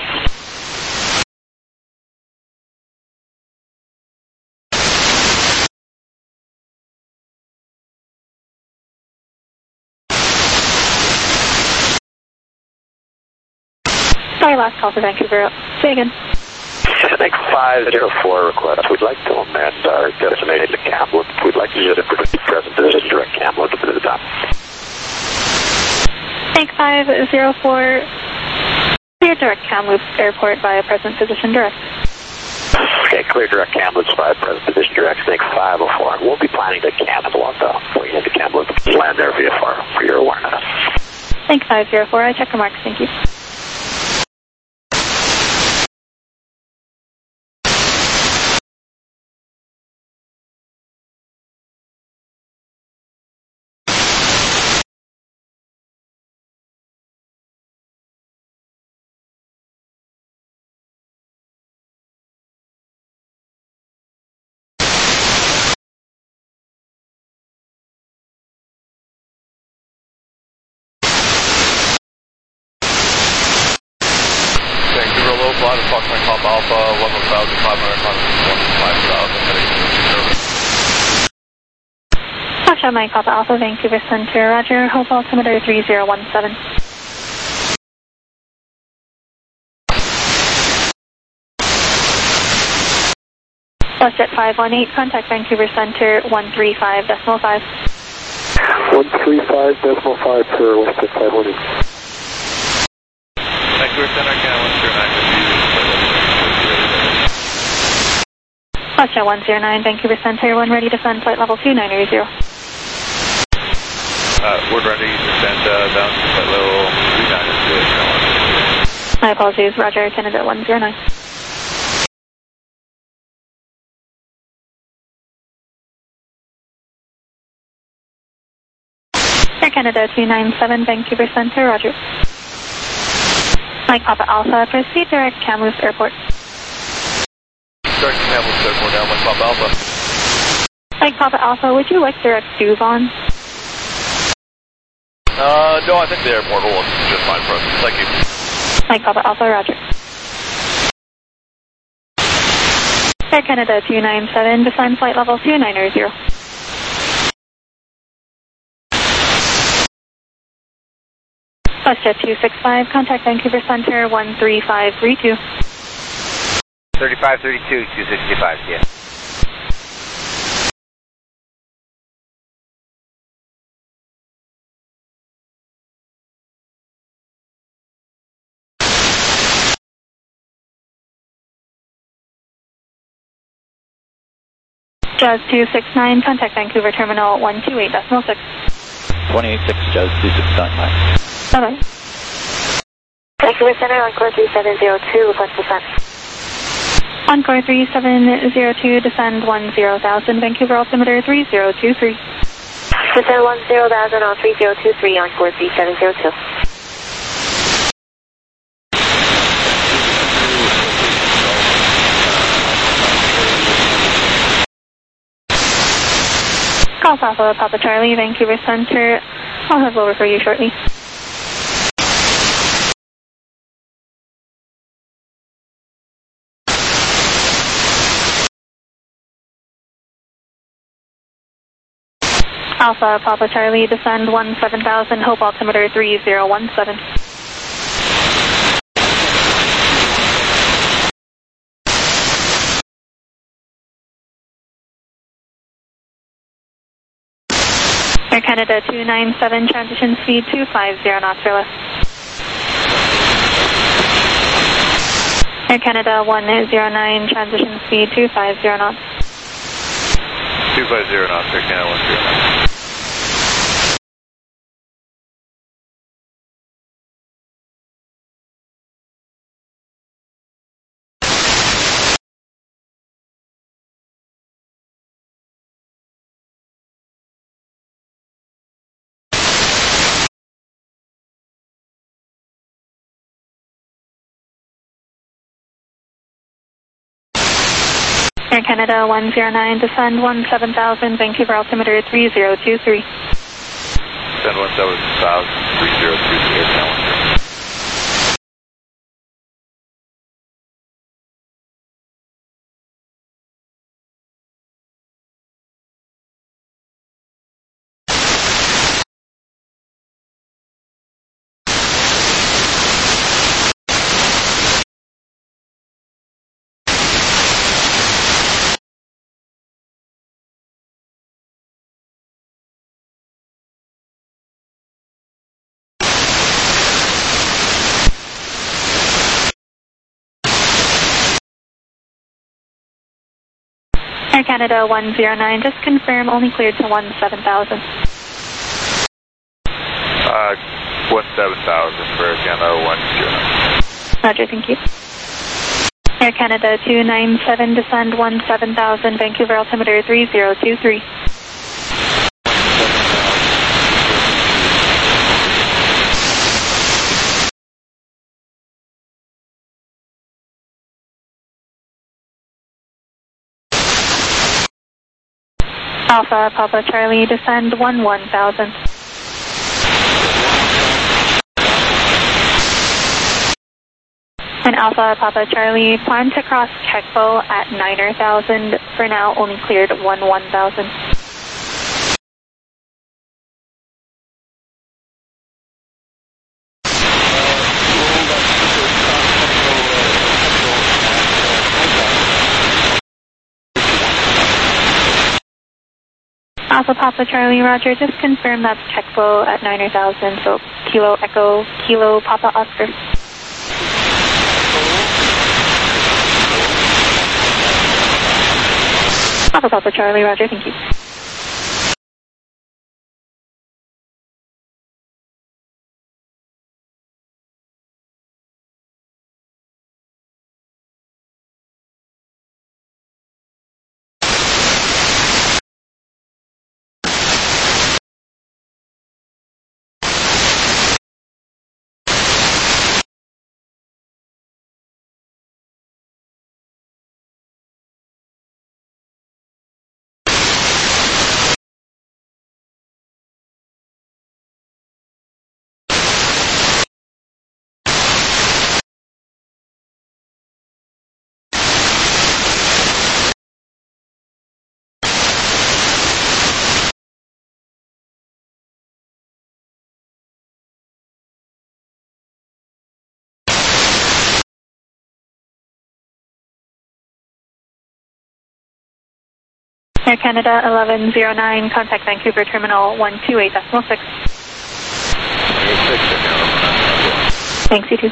Sorry, last call for Vancouver. Say again. Thank 504 request. We'd like to amend our designated to Kamloops. We'd like to use it for the present position direct Kamloops at the time. Thank 504. Clear direct Kamloops Airport via present position direct. Okay, clear direct Kamloops via present position direct. Thank 504. We'll be planning to cancel on the way into Kamloops. Land there VFR for your awareness. Thank 504. I check remarks. Thank you. Vancouver low flight, approximately Pop Alpha, 11,500, 5,000, heading to 0. Foxtrot Mike Papa Alpha, Vancouver Center, Roger. Hope altimeter 3017. WestJet 518, contact Vancouver Center 135.5. 135.5 for WestJet 518. Vancouver Center, Canada 109. WestJet 109, Vancouver Center, when ready to descend flight level 2980. We're ready to descend down to flight level 39. My apologies, Roger, Canada 109. Air Canada 297, Vancouver Center, Roger. Mike Papa Alpha, proceed direct Kamloops Airport. Direct Kamloops Airport now, Mike Papa Alpha. Mike Papa Alpha, would you like direct Duvon? No, I think the airport will look just fine for us. Thank you. Mike Papa Alpha, Roger. Air Canada 297, descend flight level 2980. WestJet 265, contact Vancouver Center 13532. 3532, 265, yeah. Jazz 269, contact Vancouver Terminal 128.6. 286, Jazz 269, Mike. Bye-bye. Vancouver Center, Encore 3702, request descent. Encore 3702, descend 10,000, Vancouver altimeter 3023. Descend 10,000 on 3023, Encore 3702. Golf Alpha, Papa Charlie, Vancouver Center. I'll have over for you shortly. Alpha, Papa Charlie, descend 17,000, Hope altimeter 3017. Air Canada 297, transition speed 250 knots or less. Air Canada 109, transition speed 250 knots. 250 knots, Air Canada 109. Air Canada 109, descend 17,000, Vancouver altimeter 3023. Descend 17,000, 3023, Air Canada 109. Air Canada 109, just confirm only cleared to 17,000. 17,000 for Air Canada 109. Roger, thank you. Air Canada 297, descend 17,000, Vancouver altimeter 3023. Alpha Papa Charlie, descend 11,000. And Alpha Papa Charlie, plan to cross Checkbo at 9,000. For now, only cleared 11,000. Alpha Papa Charlie, Roger, just confirm that's Checkbo at 9,000, so Kilo Echo, Kilo Papa Oscar. Alpha Papa Charlie, Roger, thank you. Air Canada 1109, contact Vancouver Terminal 128.6. Thanks, you too.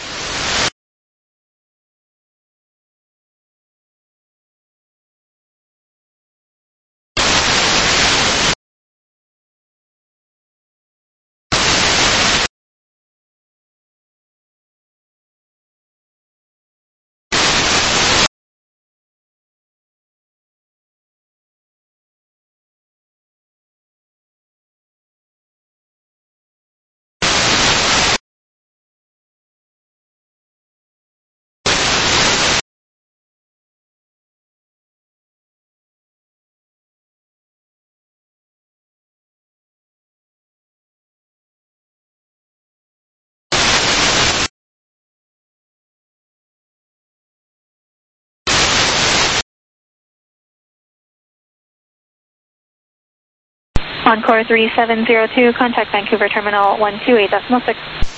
Encore 3702, contact Vancouver Terminal 128.6.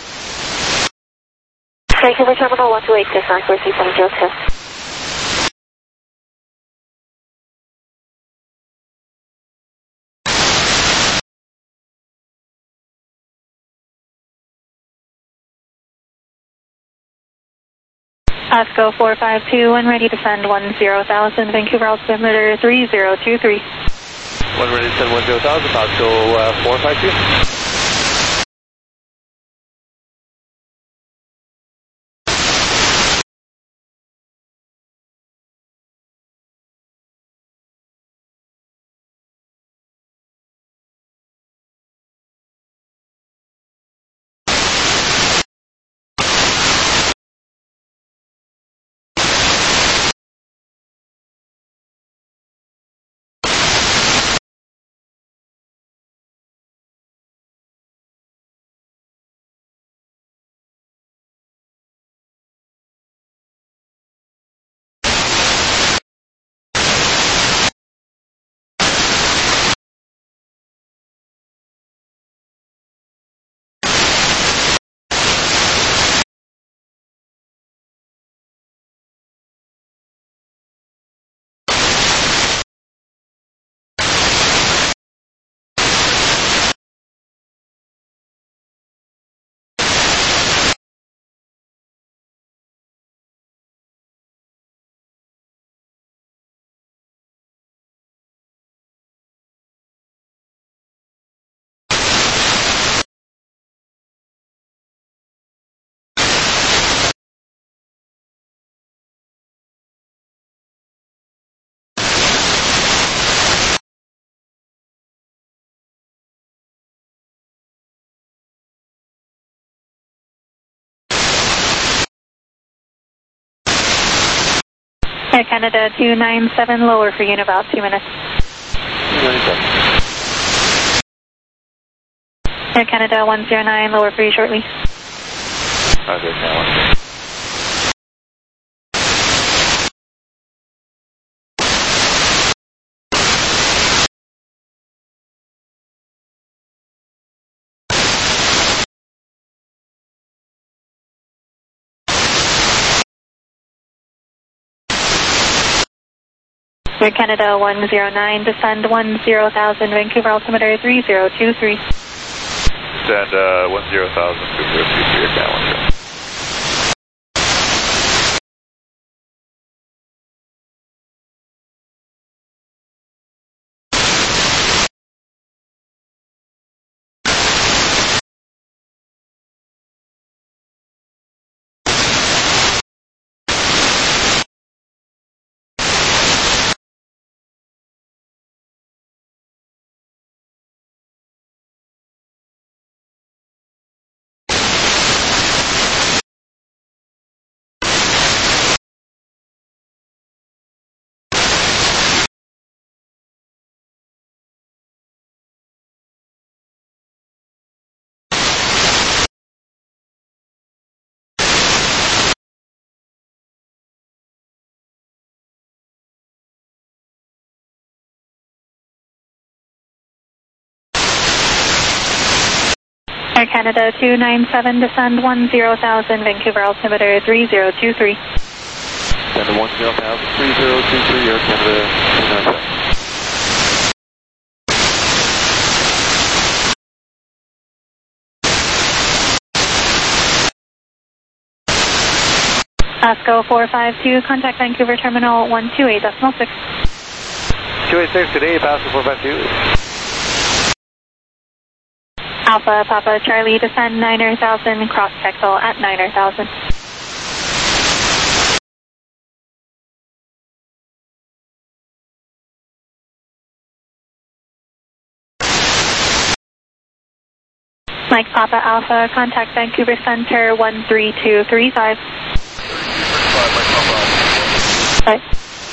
Vancouver Terminal 128, Encore 3702. ASCO 452, when ready to send 10,000, Vancouver altimeter 3023. When ready to send 10,000, ASCO 452. Air Canada 297, lower for you in about 2 minutes. 297. Air Canada 109, lower for you shortly. Roger, now. Air Canada 109, descend 10,000, Vancouver altimeter 3023. Descend 10,000, 3023, Air Canada. Air Canada 297, descend 10,000, Vancouver altimeter 3023. Descend 10,000, 3023, Air Canada 297. ASCO 452, contact Vancouver Terminal 128.6. 286, today, Pasco 452. Alpha Papa Charlie, descend 9,000, cross Texel at 9,000. Mike Papa Alpha, contact Vancouver Center 13235. Right.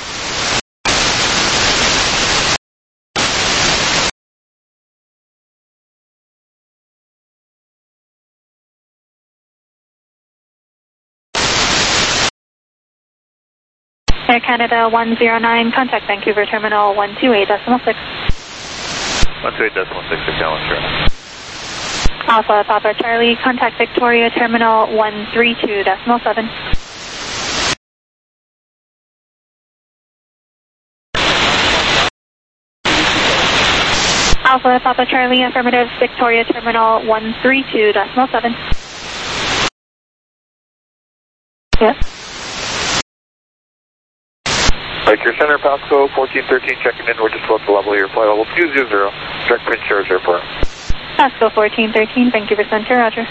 Air Canada 109, contact Vancouver Terminal 128.6. 128.6, Air Canada. Alpha Papa Charlie, contact Victoria Terminal 132.7. Alpha Papa Charlie, affirmative, Victoria Terminal 132.7. Yes. Your Center, Pasco 1413, checking in. We're just about to level here. Flight level 200, direct Prince George Airport. Pasco 1413, Vancouver Center, roger.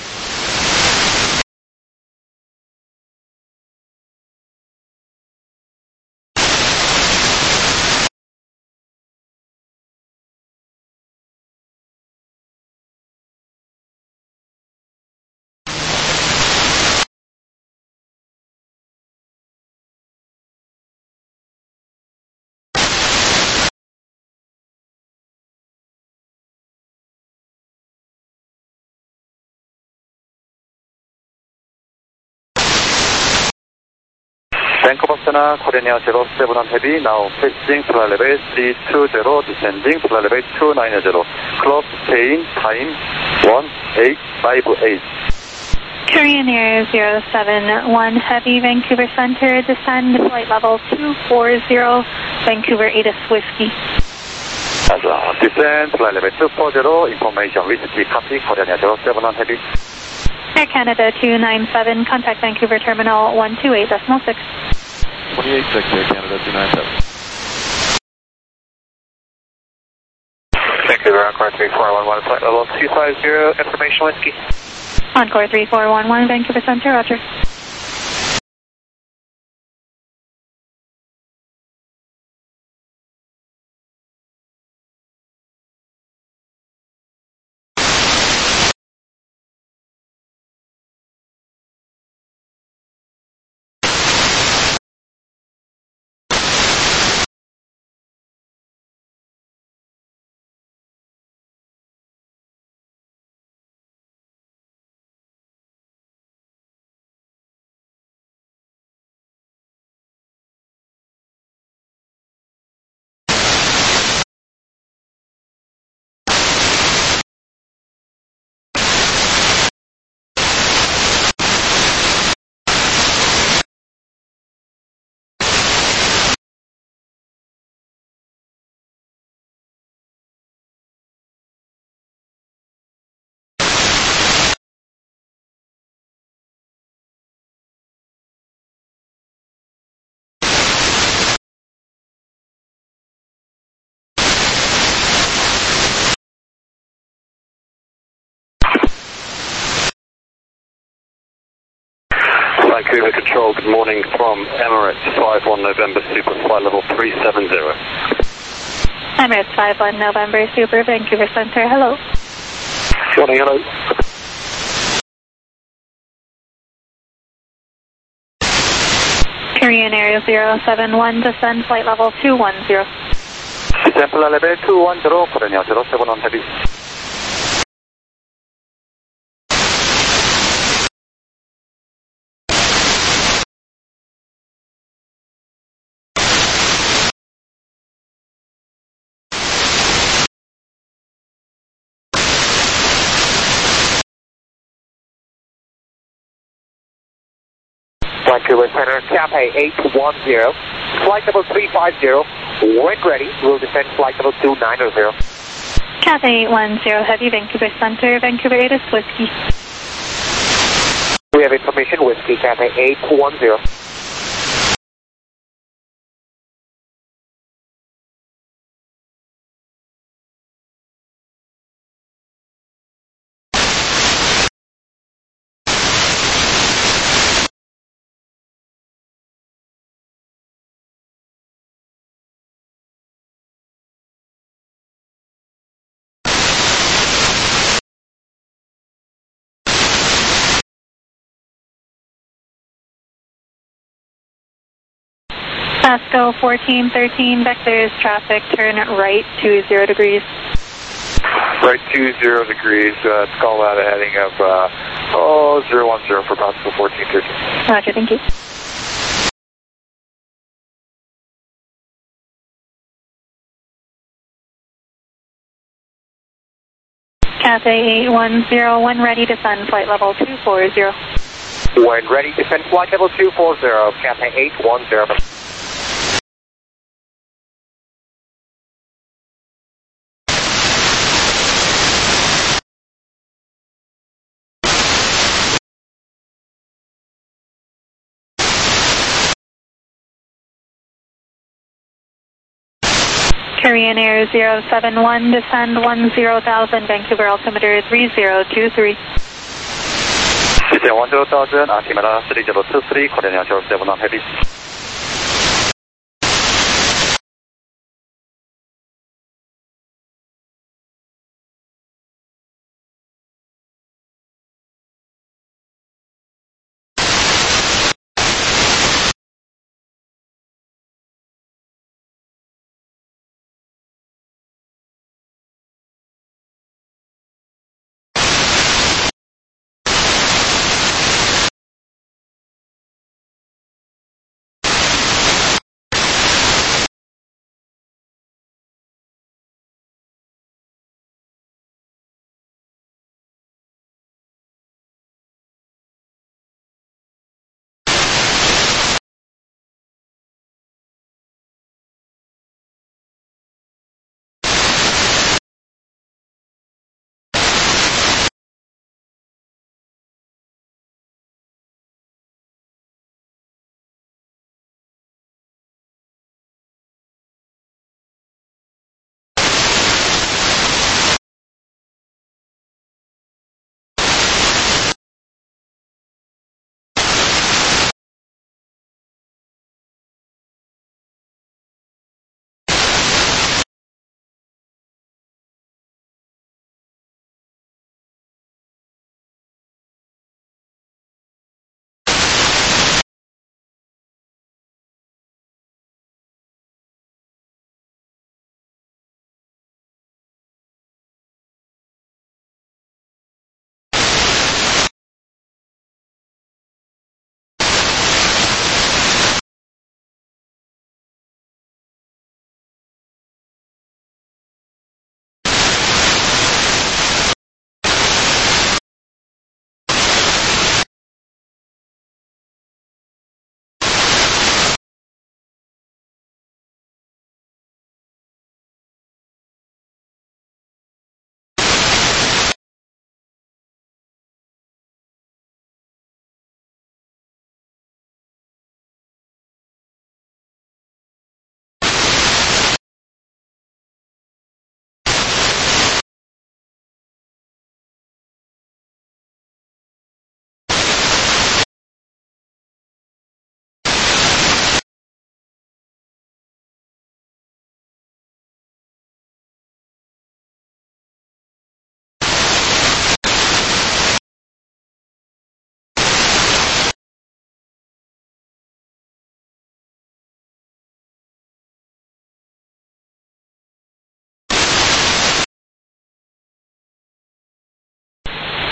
Vancouver Center, Korean Air 07 on heavy, now passing flight level 320, descending flight level 290, clock chain time 1858. Korean Air 071 Heavy, Vancouver Center, descend flight level 240, Vancouver ATIS Whiskey. Descend flight level 240, information whiskey, copy, Korean Air 07 on heavy. Air Canada 297, contact Vancouver Terminal 128.6. 286, Air Canada 297. Vancouver Encore 3411, flight level 250, information whiskey. Encore 3411, Vancouver Center, roger. Vancouver Control, good morning from Emirates 51 November Super Flight Level 370. Emirates 51 November Super Vancouver Center, hello. Morning, hello. Korean Air 071, descend flight level 210. Descend flight level 210, Korean Air 071 heavy. Vancouver Center, Cathay 810, flight level 350, wind ready, we'll descend flight level 290. Cathay 810, heavy Vancouver Center, Vancouver 8 is Whiskey. We have information, Whiskey, Cathay 810. Pasco 1413, vectors traffic, turn right 20 degrees. Right 20 degrees, let's call that a heading of 010 for Pasco 1413. Roger, thank you. Cathay 810, when ready, descend flight level 240. When ready, descend flight level 240, Cathay 810. Korean Air 071, descend 10,000, Vancouver altimeter 3023. Descend 10,000, altimeter 3023, Korean Air 071 heavy.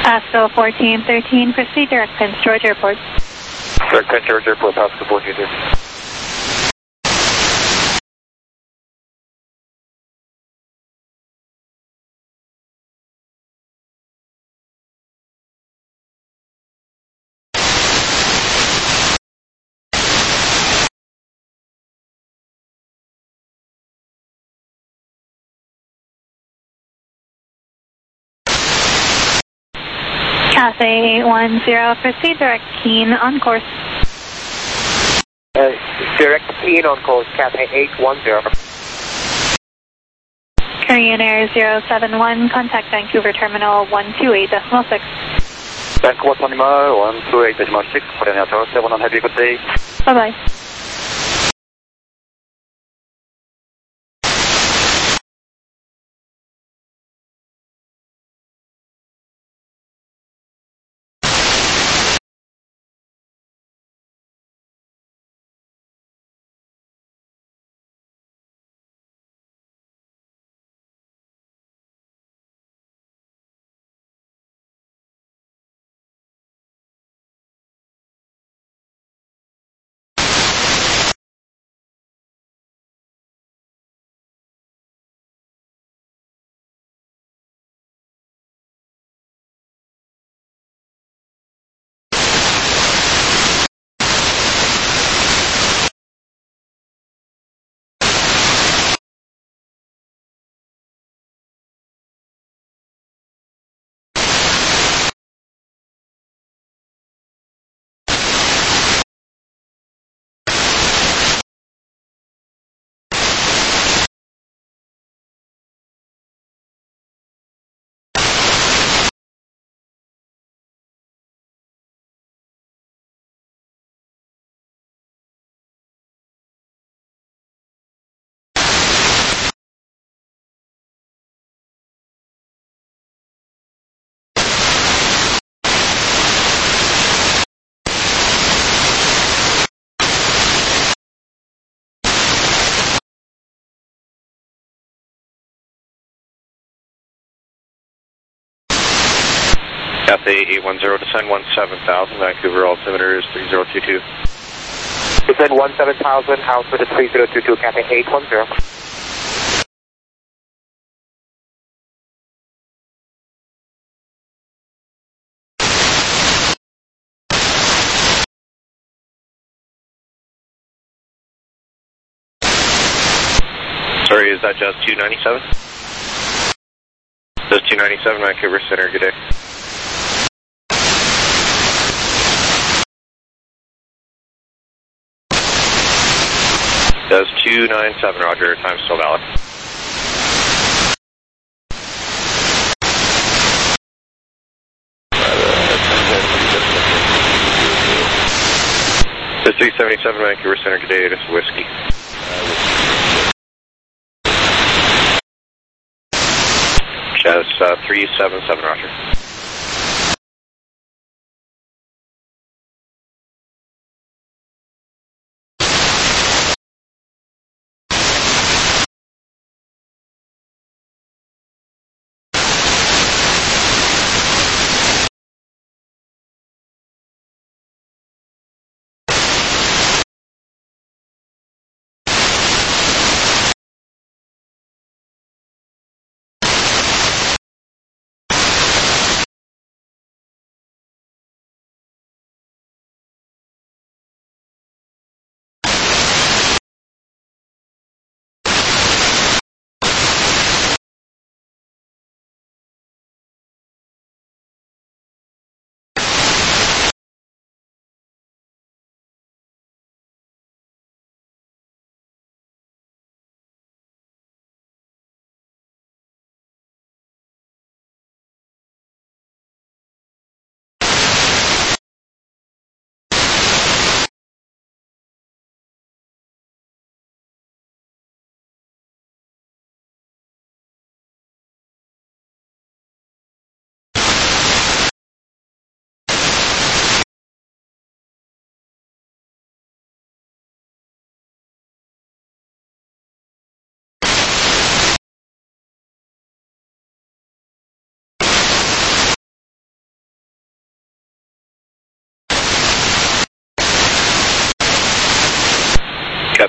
Pasco 1413, proceed direct Prince George Airport. Direct Prince George Airport, Pasco 1413. Cathay 810, proceed direct Keene on course. Direct Keene on course, Cathay 810. Korean Air 071, contact Vancouver Terminal 128.6. Vancouver Terminal 128.6, Korean Air 071, have a good day. Bye-bye. Cathay 810, descend 17,000, Vancouver altimeter is 3022. Descend 17,000, altimeter 3022, Cathay 810. Sorry, is that just 297? Just 297, Vancouver Center, good day. Does 297, roger, time still valid. Does 377, Vancouver Center, good day, this is Whiskey. Does 377, roger.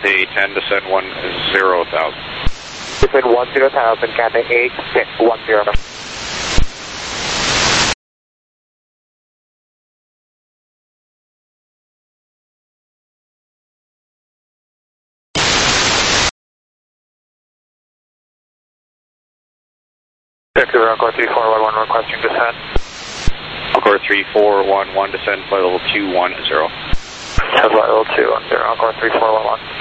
Cathay 10, descend 10,000. Descend 10,000, Cathay 810. Vancouver, Encore 3411, requesting descent. Encore 3411, descend flight level 210. Descend flight level 210, Encore 3411.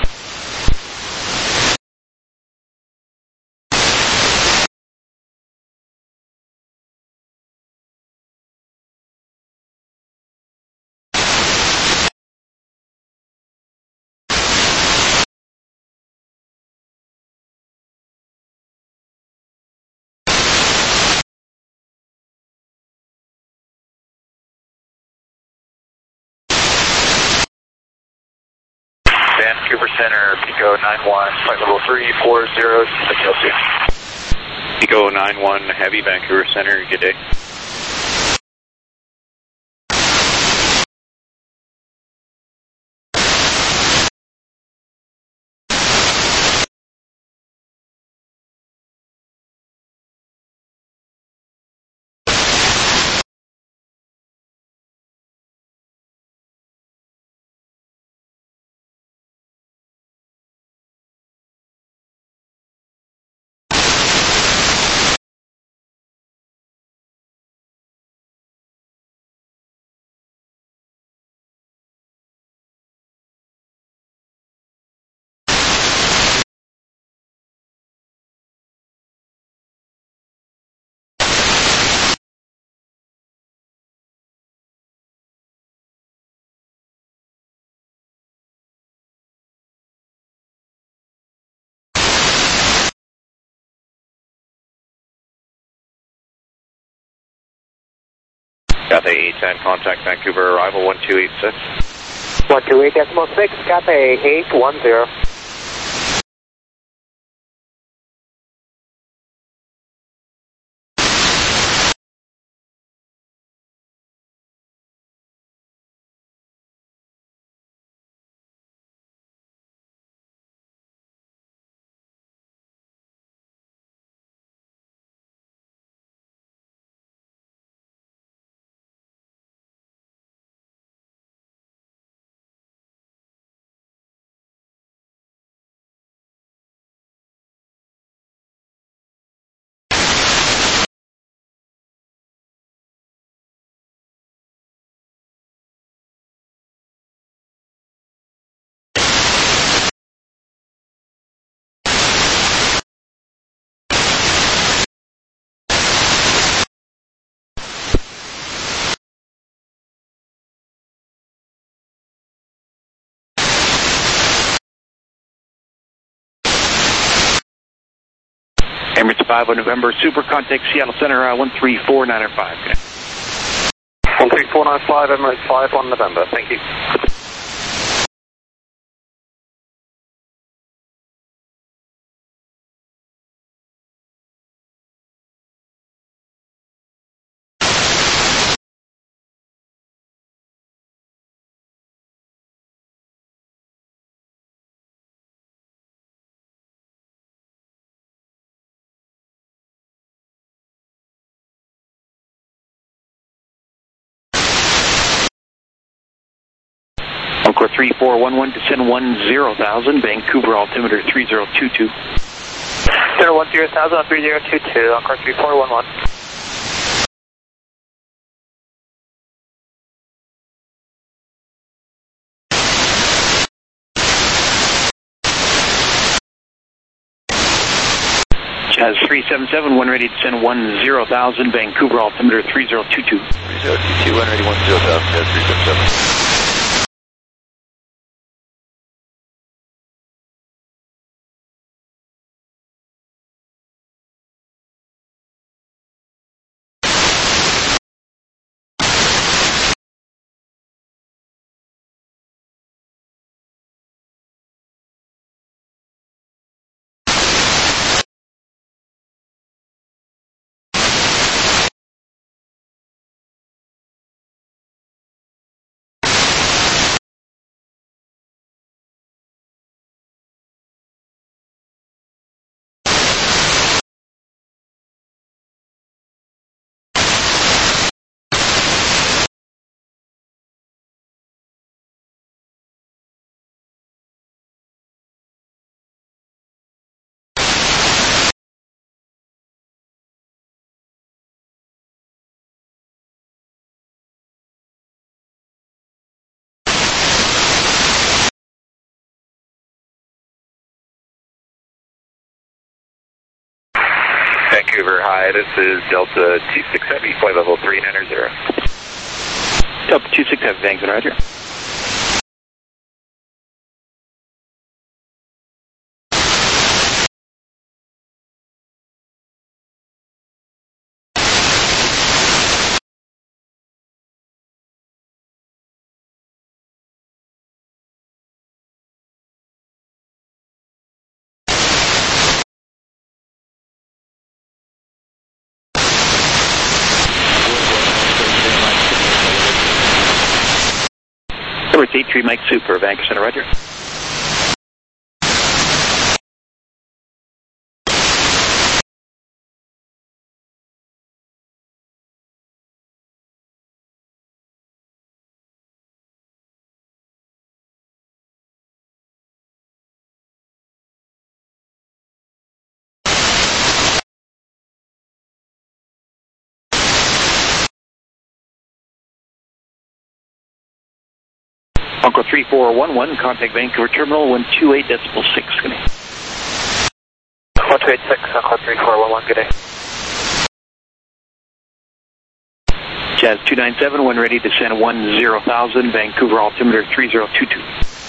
Vancouver Center, Pico 91, flight level 340, Pico 91, Heavy, Vancouver Center, good day. Cathay 810, contact Vancouver, arrival 1286. 128.6, Cathay 810. Emirates 5 on November, Super, contact Seattle Center, 13495. 13495, Emirates 5 on November, thank you. Encore 3411, descend 10,000, Vancouver, altimeter 3022. Center 10,000 on 3022, Encore 3411. Jazz 377, one ready to descend 10,000, Vancouver, altimeter 3022. 3022, one ready 10,000, Jazz 377. Hi, this is Delta 26 Heavy, flight level 390. Delta 26 Heavy, Vancouver, roger. It's 83 Mike Super, Vancouver Center, roger. Uncle 3411, contact Vancouver Terminal 128.6, good day. 1286, Uncle 3411, good day. Jazz 297, when ready, descend 10,000, Vancouver altimeter 3022.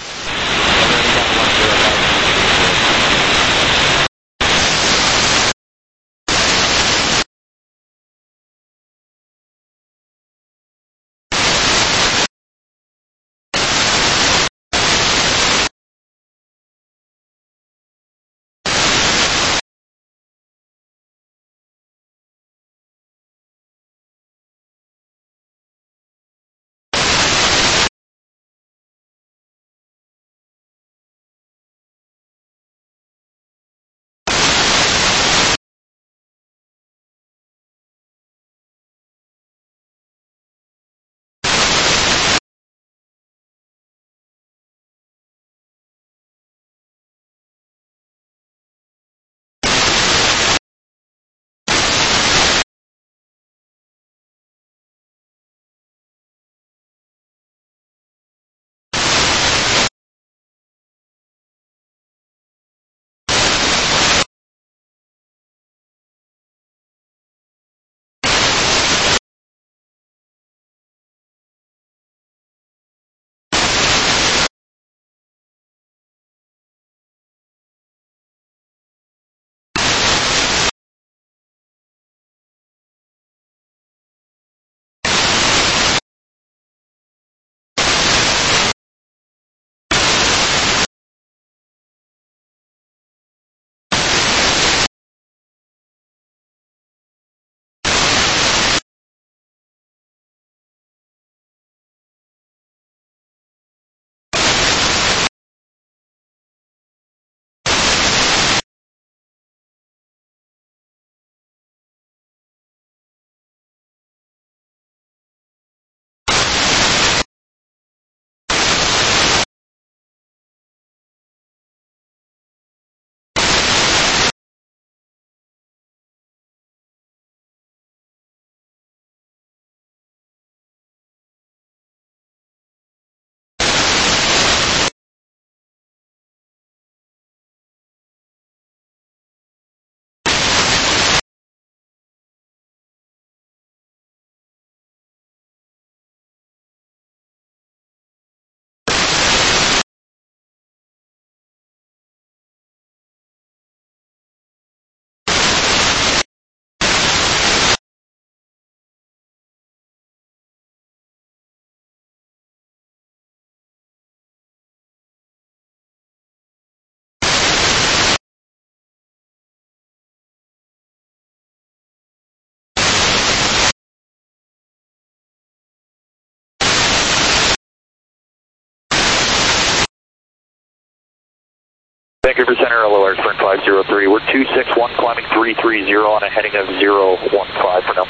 Vancouver Center, LOR Sprint 503. We're 261 climbing 330 on a heading of 015 for now.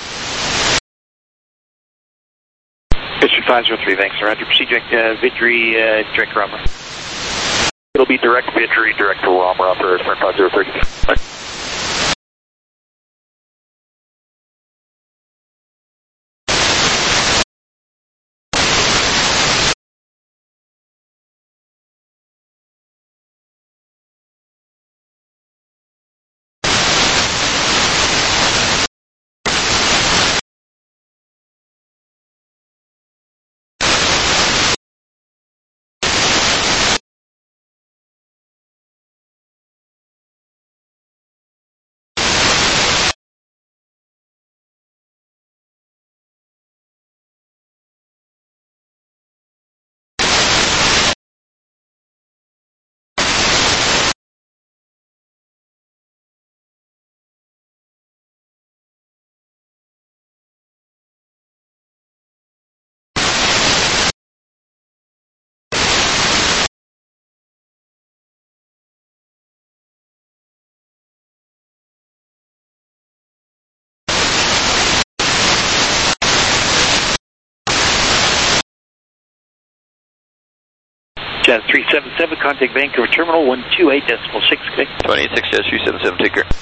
District 503, Vancouver, roger. Proceed direct Vidri, direct Rama. It'll be direct Vidri, direct to Rama for Sprint 503. Jazz 377, contact Vancouver Terminal 128.6. 286 Jazz 377, take care.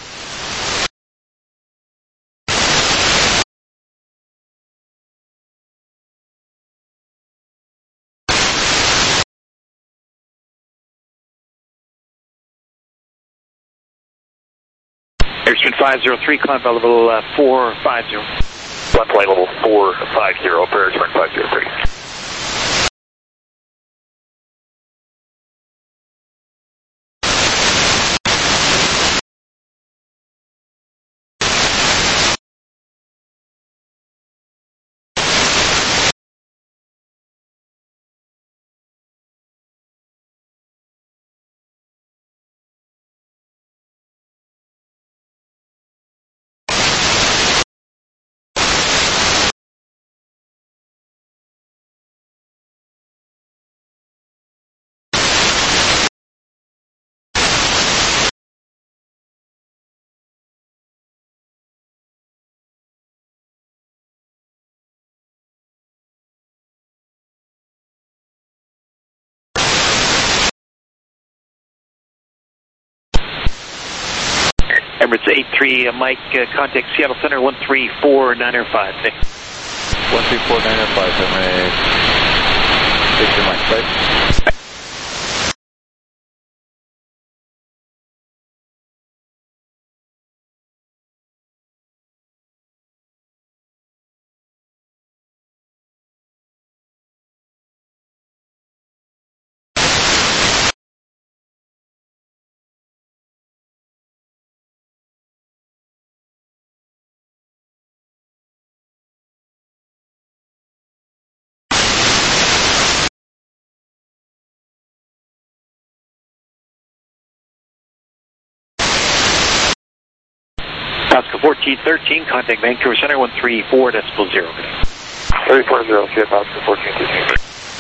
Airspin 503, climb level 450. One plane level 450, Airspin 503. Emirates 83, Mike, contact Seattle Center 134.905. 134.905, Emirates. Victor Mike, right? Oscar 1413, contact Vancouver Center 134.0. 340, Jet Oscar 1413.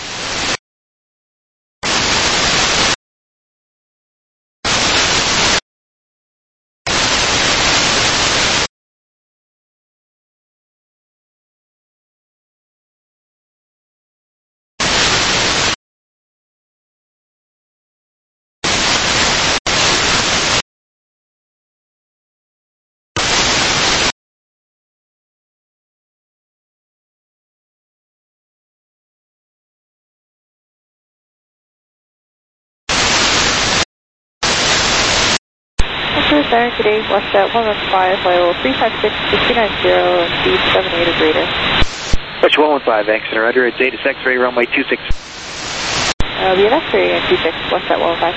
Center today, west at 115, flight level 356, 290, and speed 78 is radar. West 115, Exeter, Roger, it's Zeta X-ray, runway 26. Be an X-ray and 26, west at 115.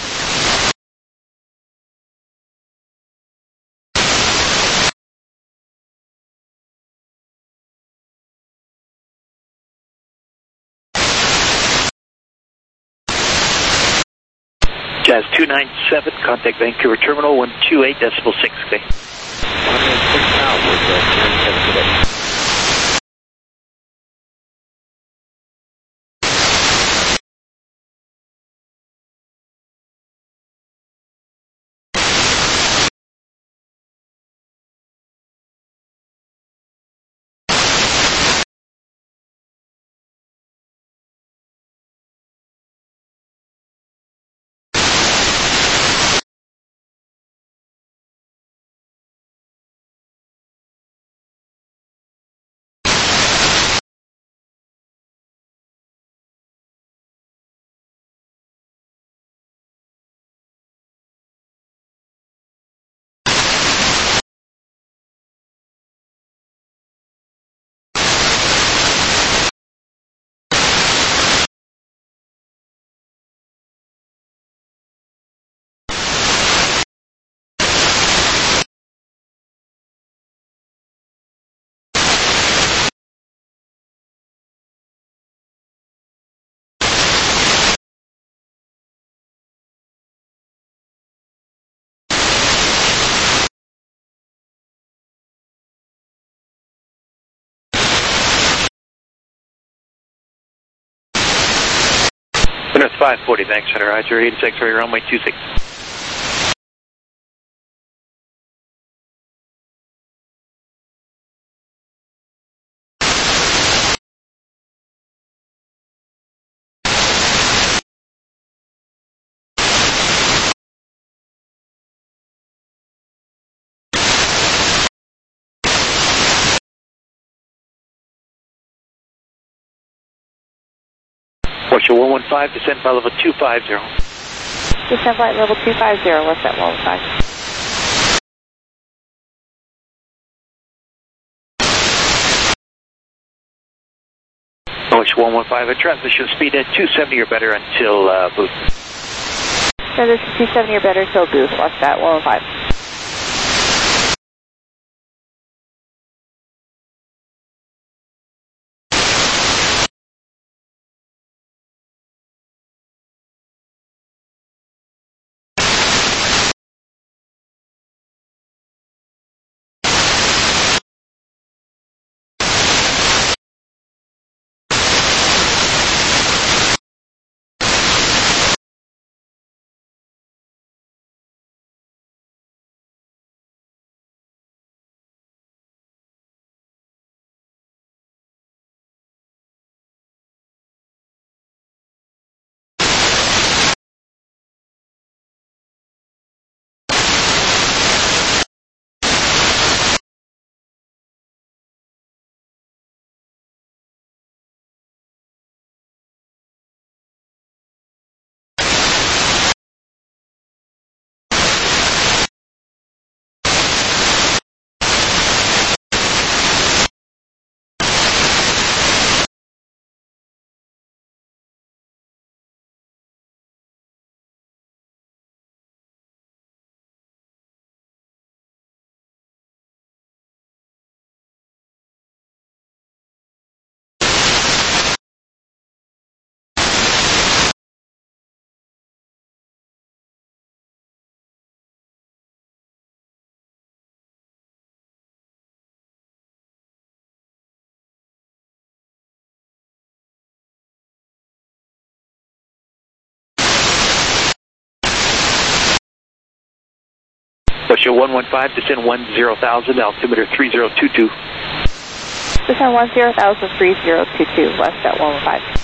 Jazz 297, contact Vancouver Terminal 128.6. Okay. 106 now, we're 297 today. North 540, Exeter, Roger, 86, runway 26. Watch 115, descend flight level 250. Descend flight level 250, what's that 115? Watch 115, transition speed at 270 or better until boost. Transition 270 or better until boost, watch that 115. Watch 115, descend 10,000, altimeter 3022. Descend 10,000, 3022, west at 115.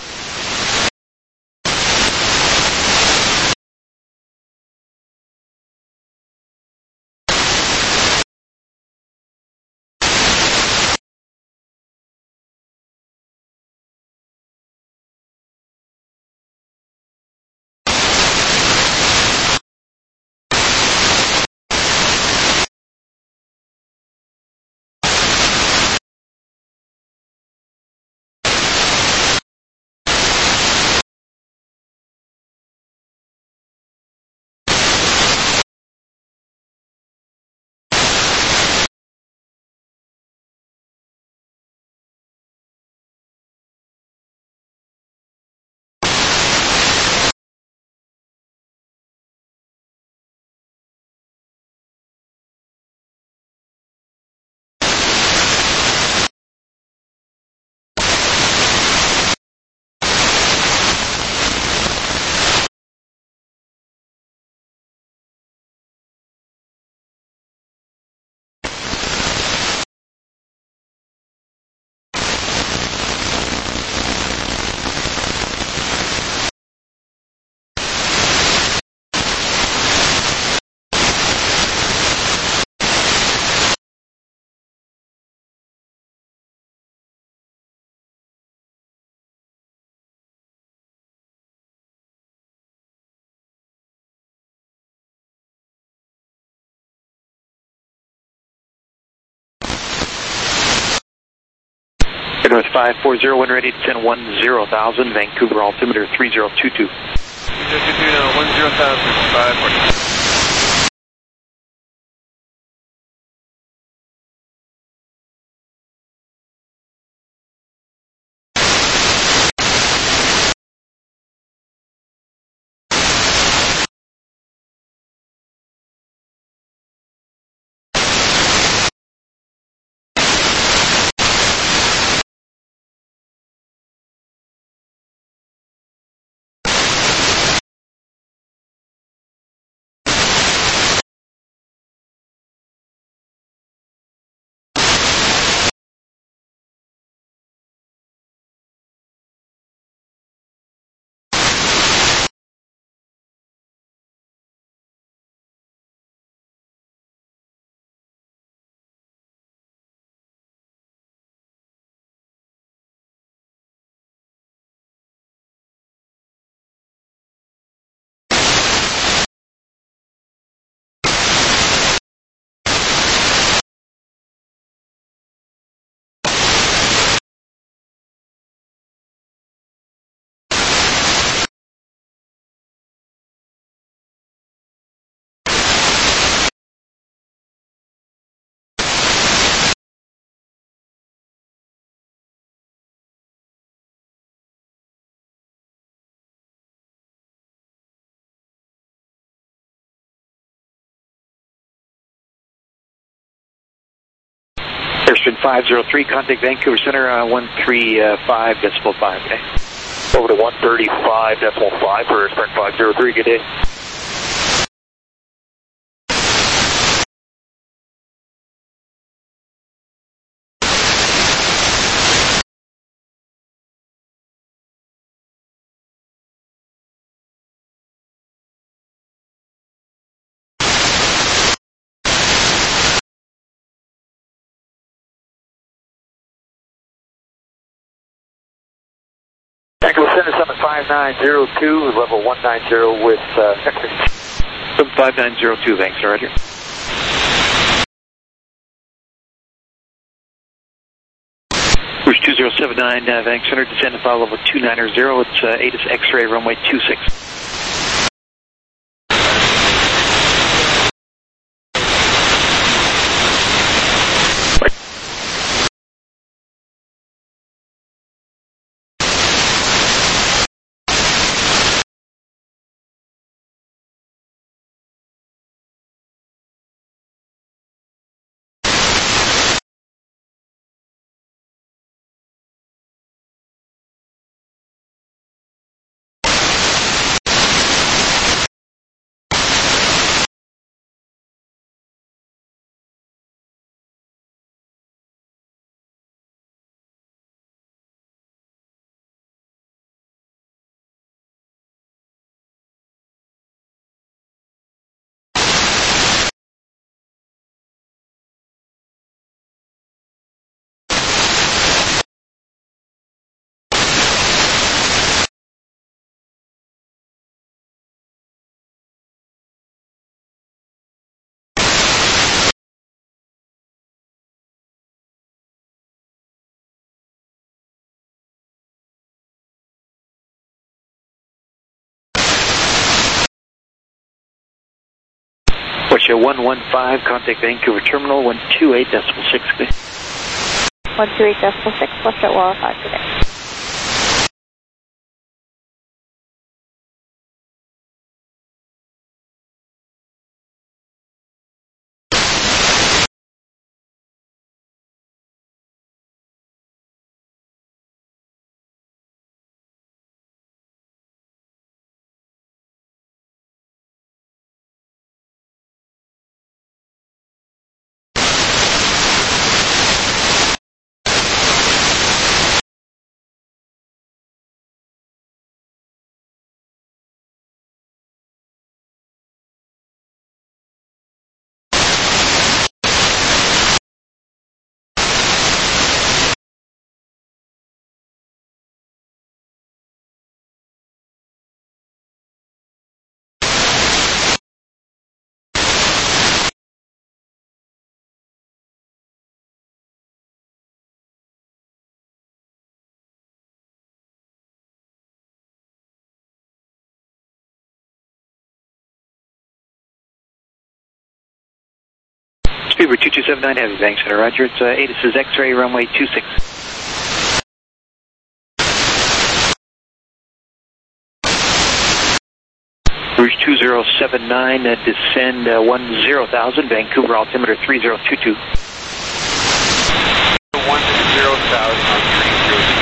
North 540, when ready, descend 10,000, Vancouver, altimeter 3022. 10,000, 540. Airstream 503, contact Vancouver Center, 135.5, okay? Over to 135.5 for Airstream 503, good day. Vancouver Center 75902, level 190 with X-ray. 75902, thanks, roger. Rouge 2079, Vancouver Center, descend to file level 290, it's ATIS X-ray, runway 26. Watch 115, contact Vancouver Terminal, 128.6. 128.6, left at Wall 5 today. Speedbird 2279, heavy Vancouver Center, roger. It's ATIS X-ray, runway 26. Rouge 2079, descend 10,000, Vancouver altimeter 3022. 10,000 on 302.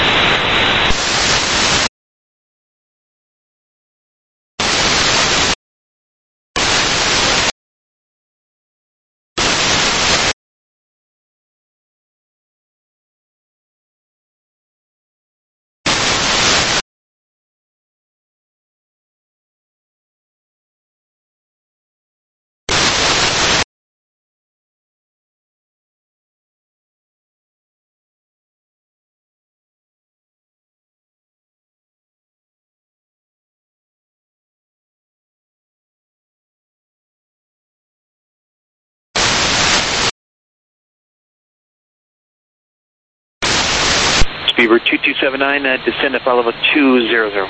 Speedbird 2279, descend to file level 200.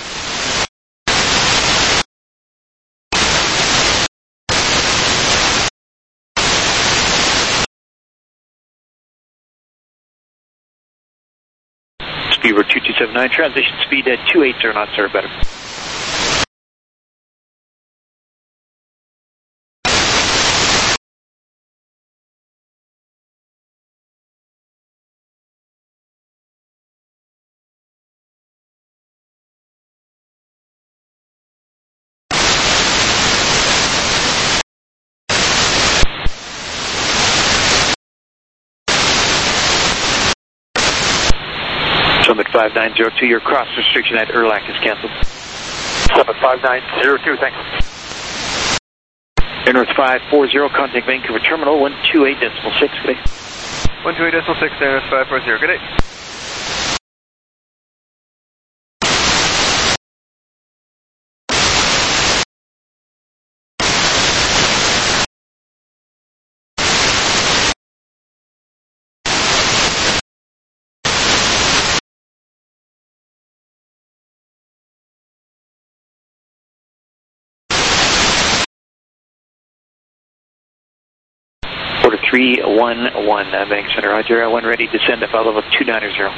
Speedbird 2279, transition speed at 280 knots or better. 75902, your cross restriction at Erlac is canceled. 75902, thanks. Air North 540, contact Vancouver Terminal 128.6, good day. 128.6, Air North 540, good day. Order 311, Bank Center, Roger. When ready, descend to flight level 290.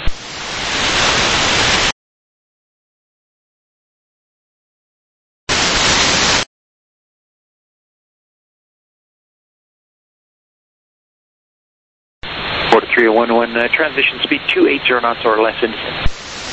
Order 311, transition speed 280 knots or less in descent.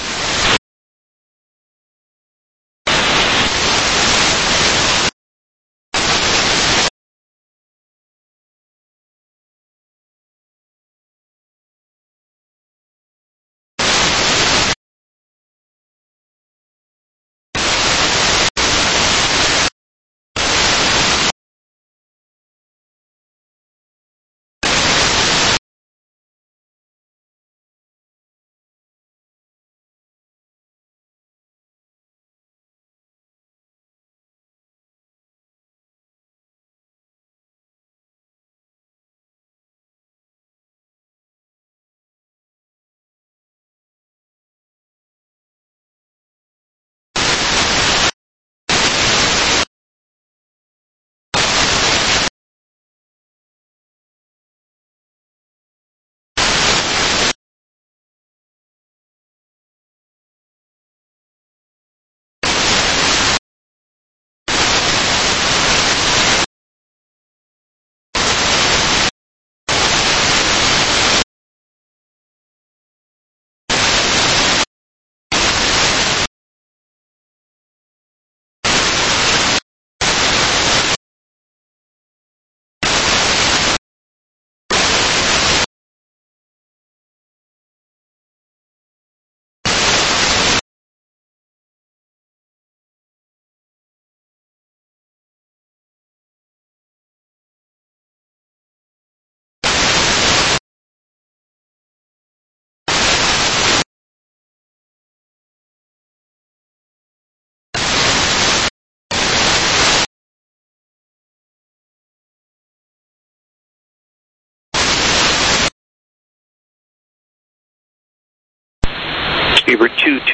Beaver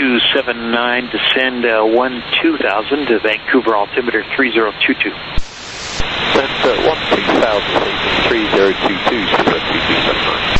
2279, descend 12000 to Vancouver, altimeter 3022. Descend 12000, 3022, Beaver 2279.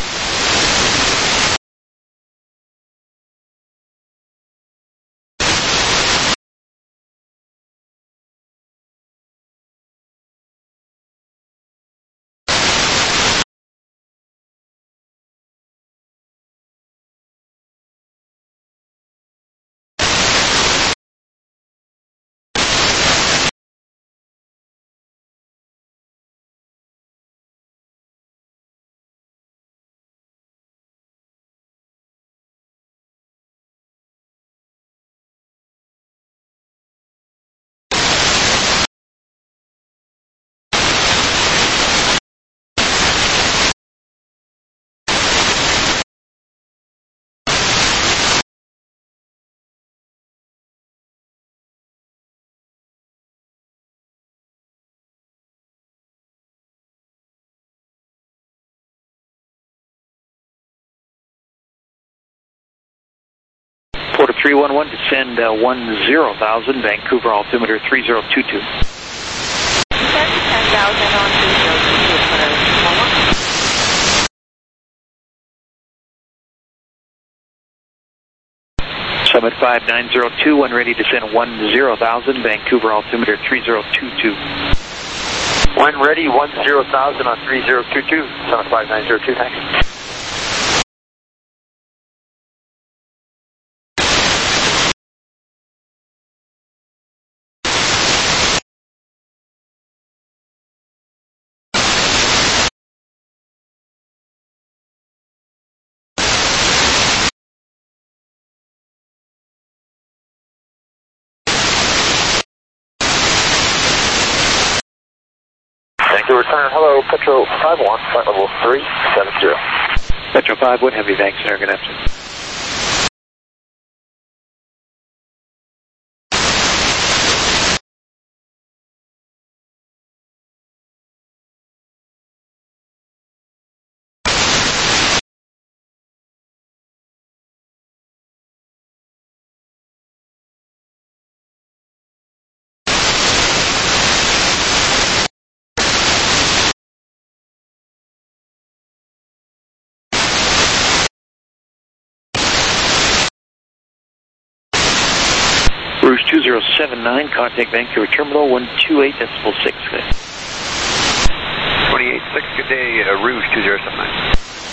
Porter 311, descend 10,000, Vancouver, altimeter 3022. Descend 10,000 on 3022, 75902, when ready, descend 10,000, Vancouver, altimeter 3022. When ready, 10,000 on 3022, 75902, thanks. Vancouver Center. Hello, Petro 51, flight level 370. Petro 51, Heavy Vanc Center, good afternoon. Rouge 2079, contact Vancouver Terminal 128.6. 28.6, good day, Rouge 2079.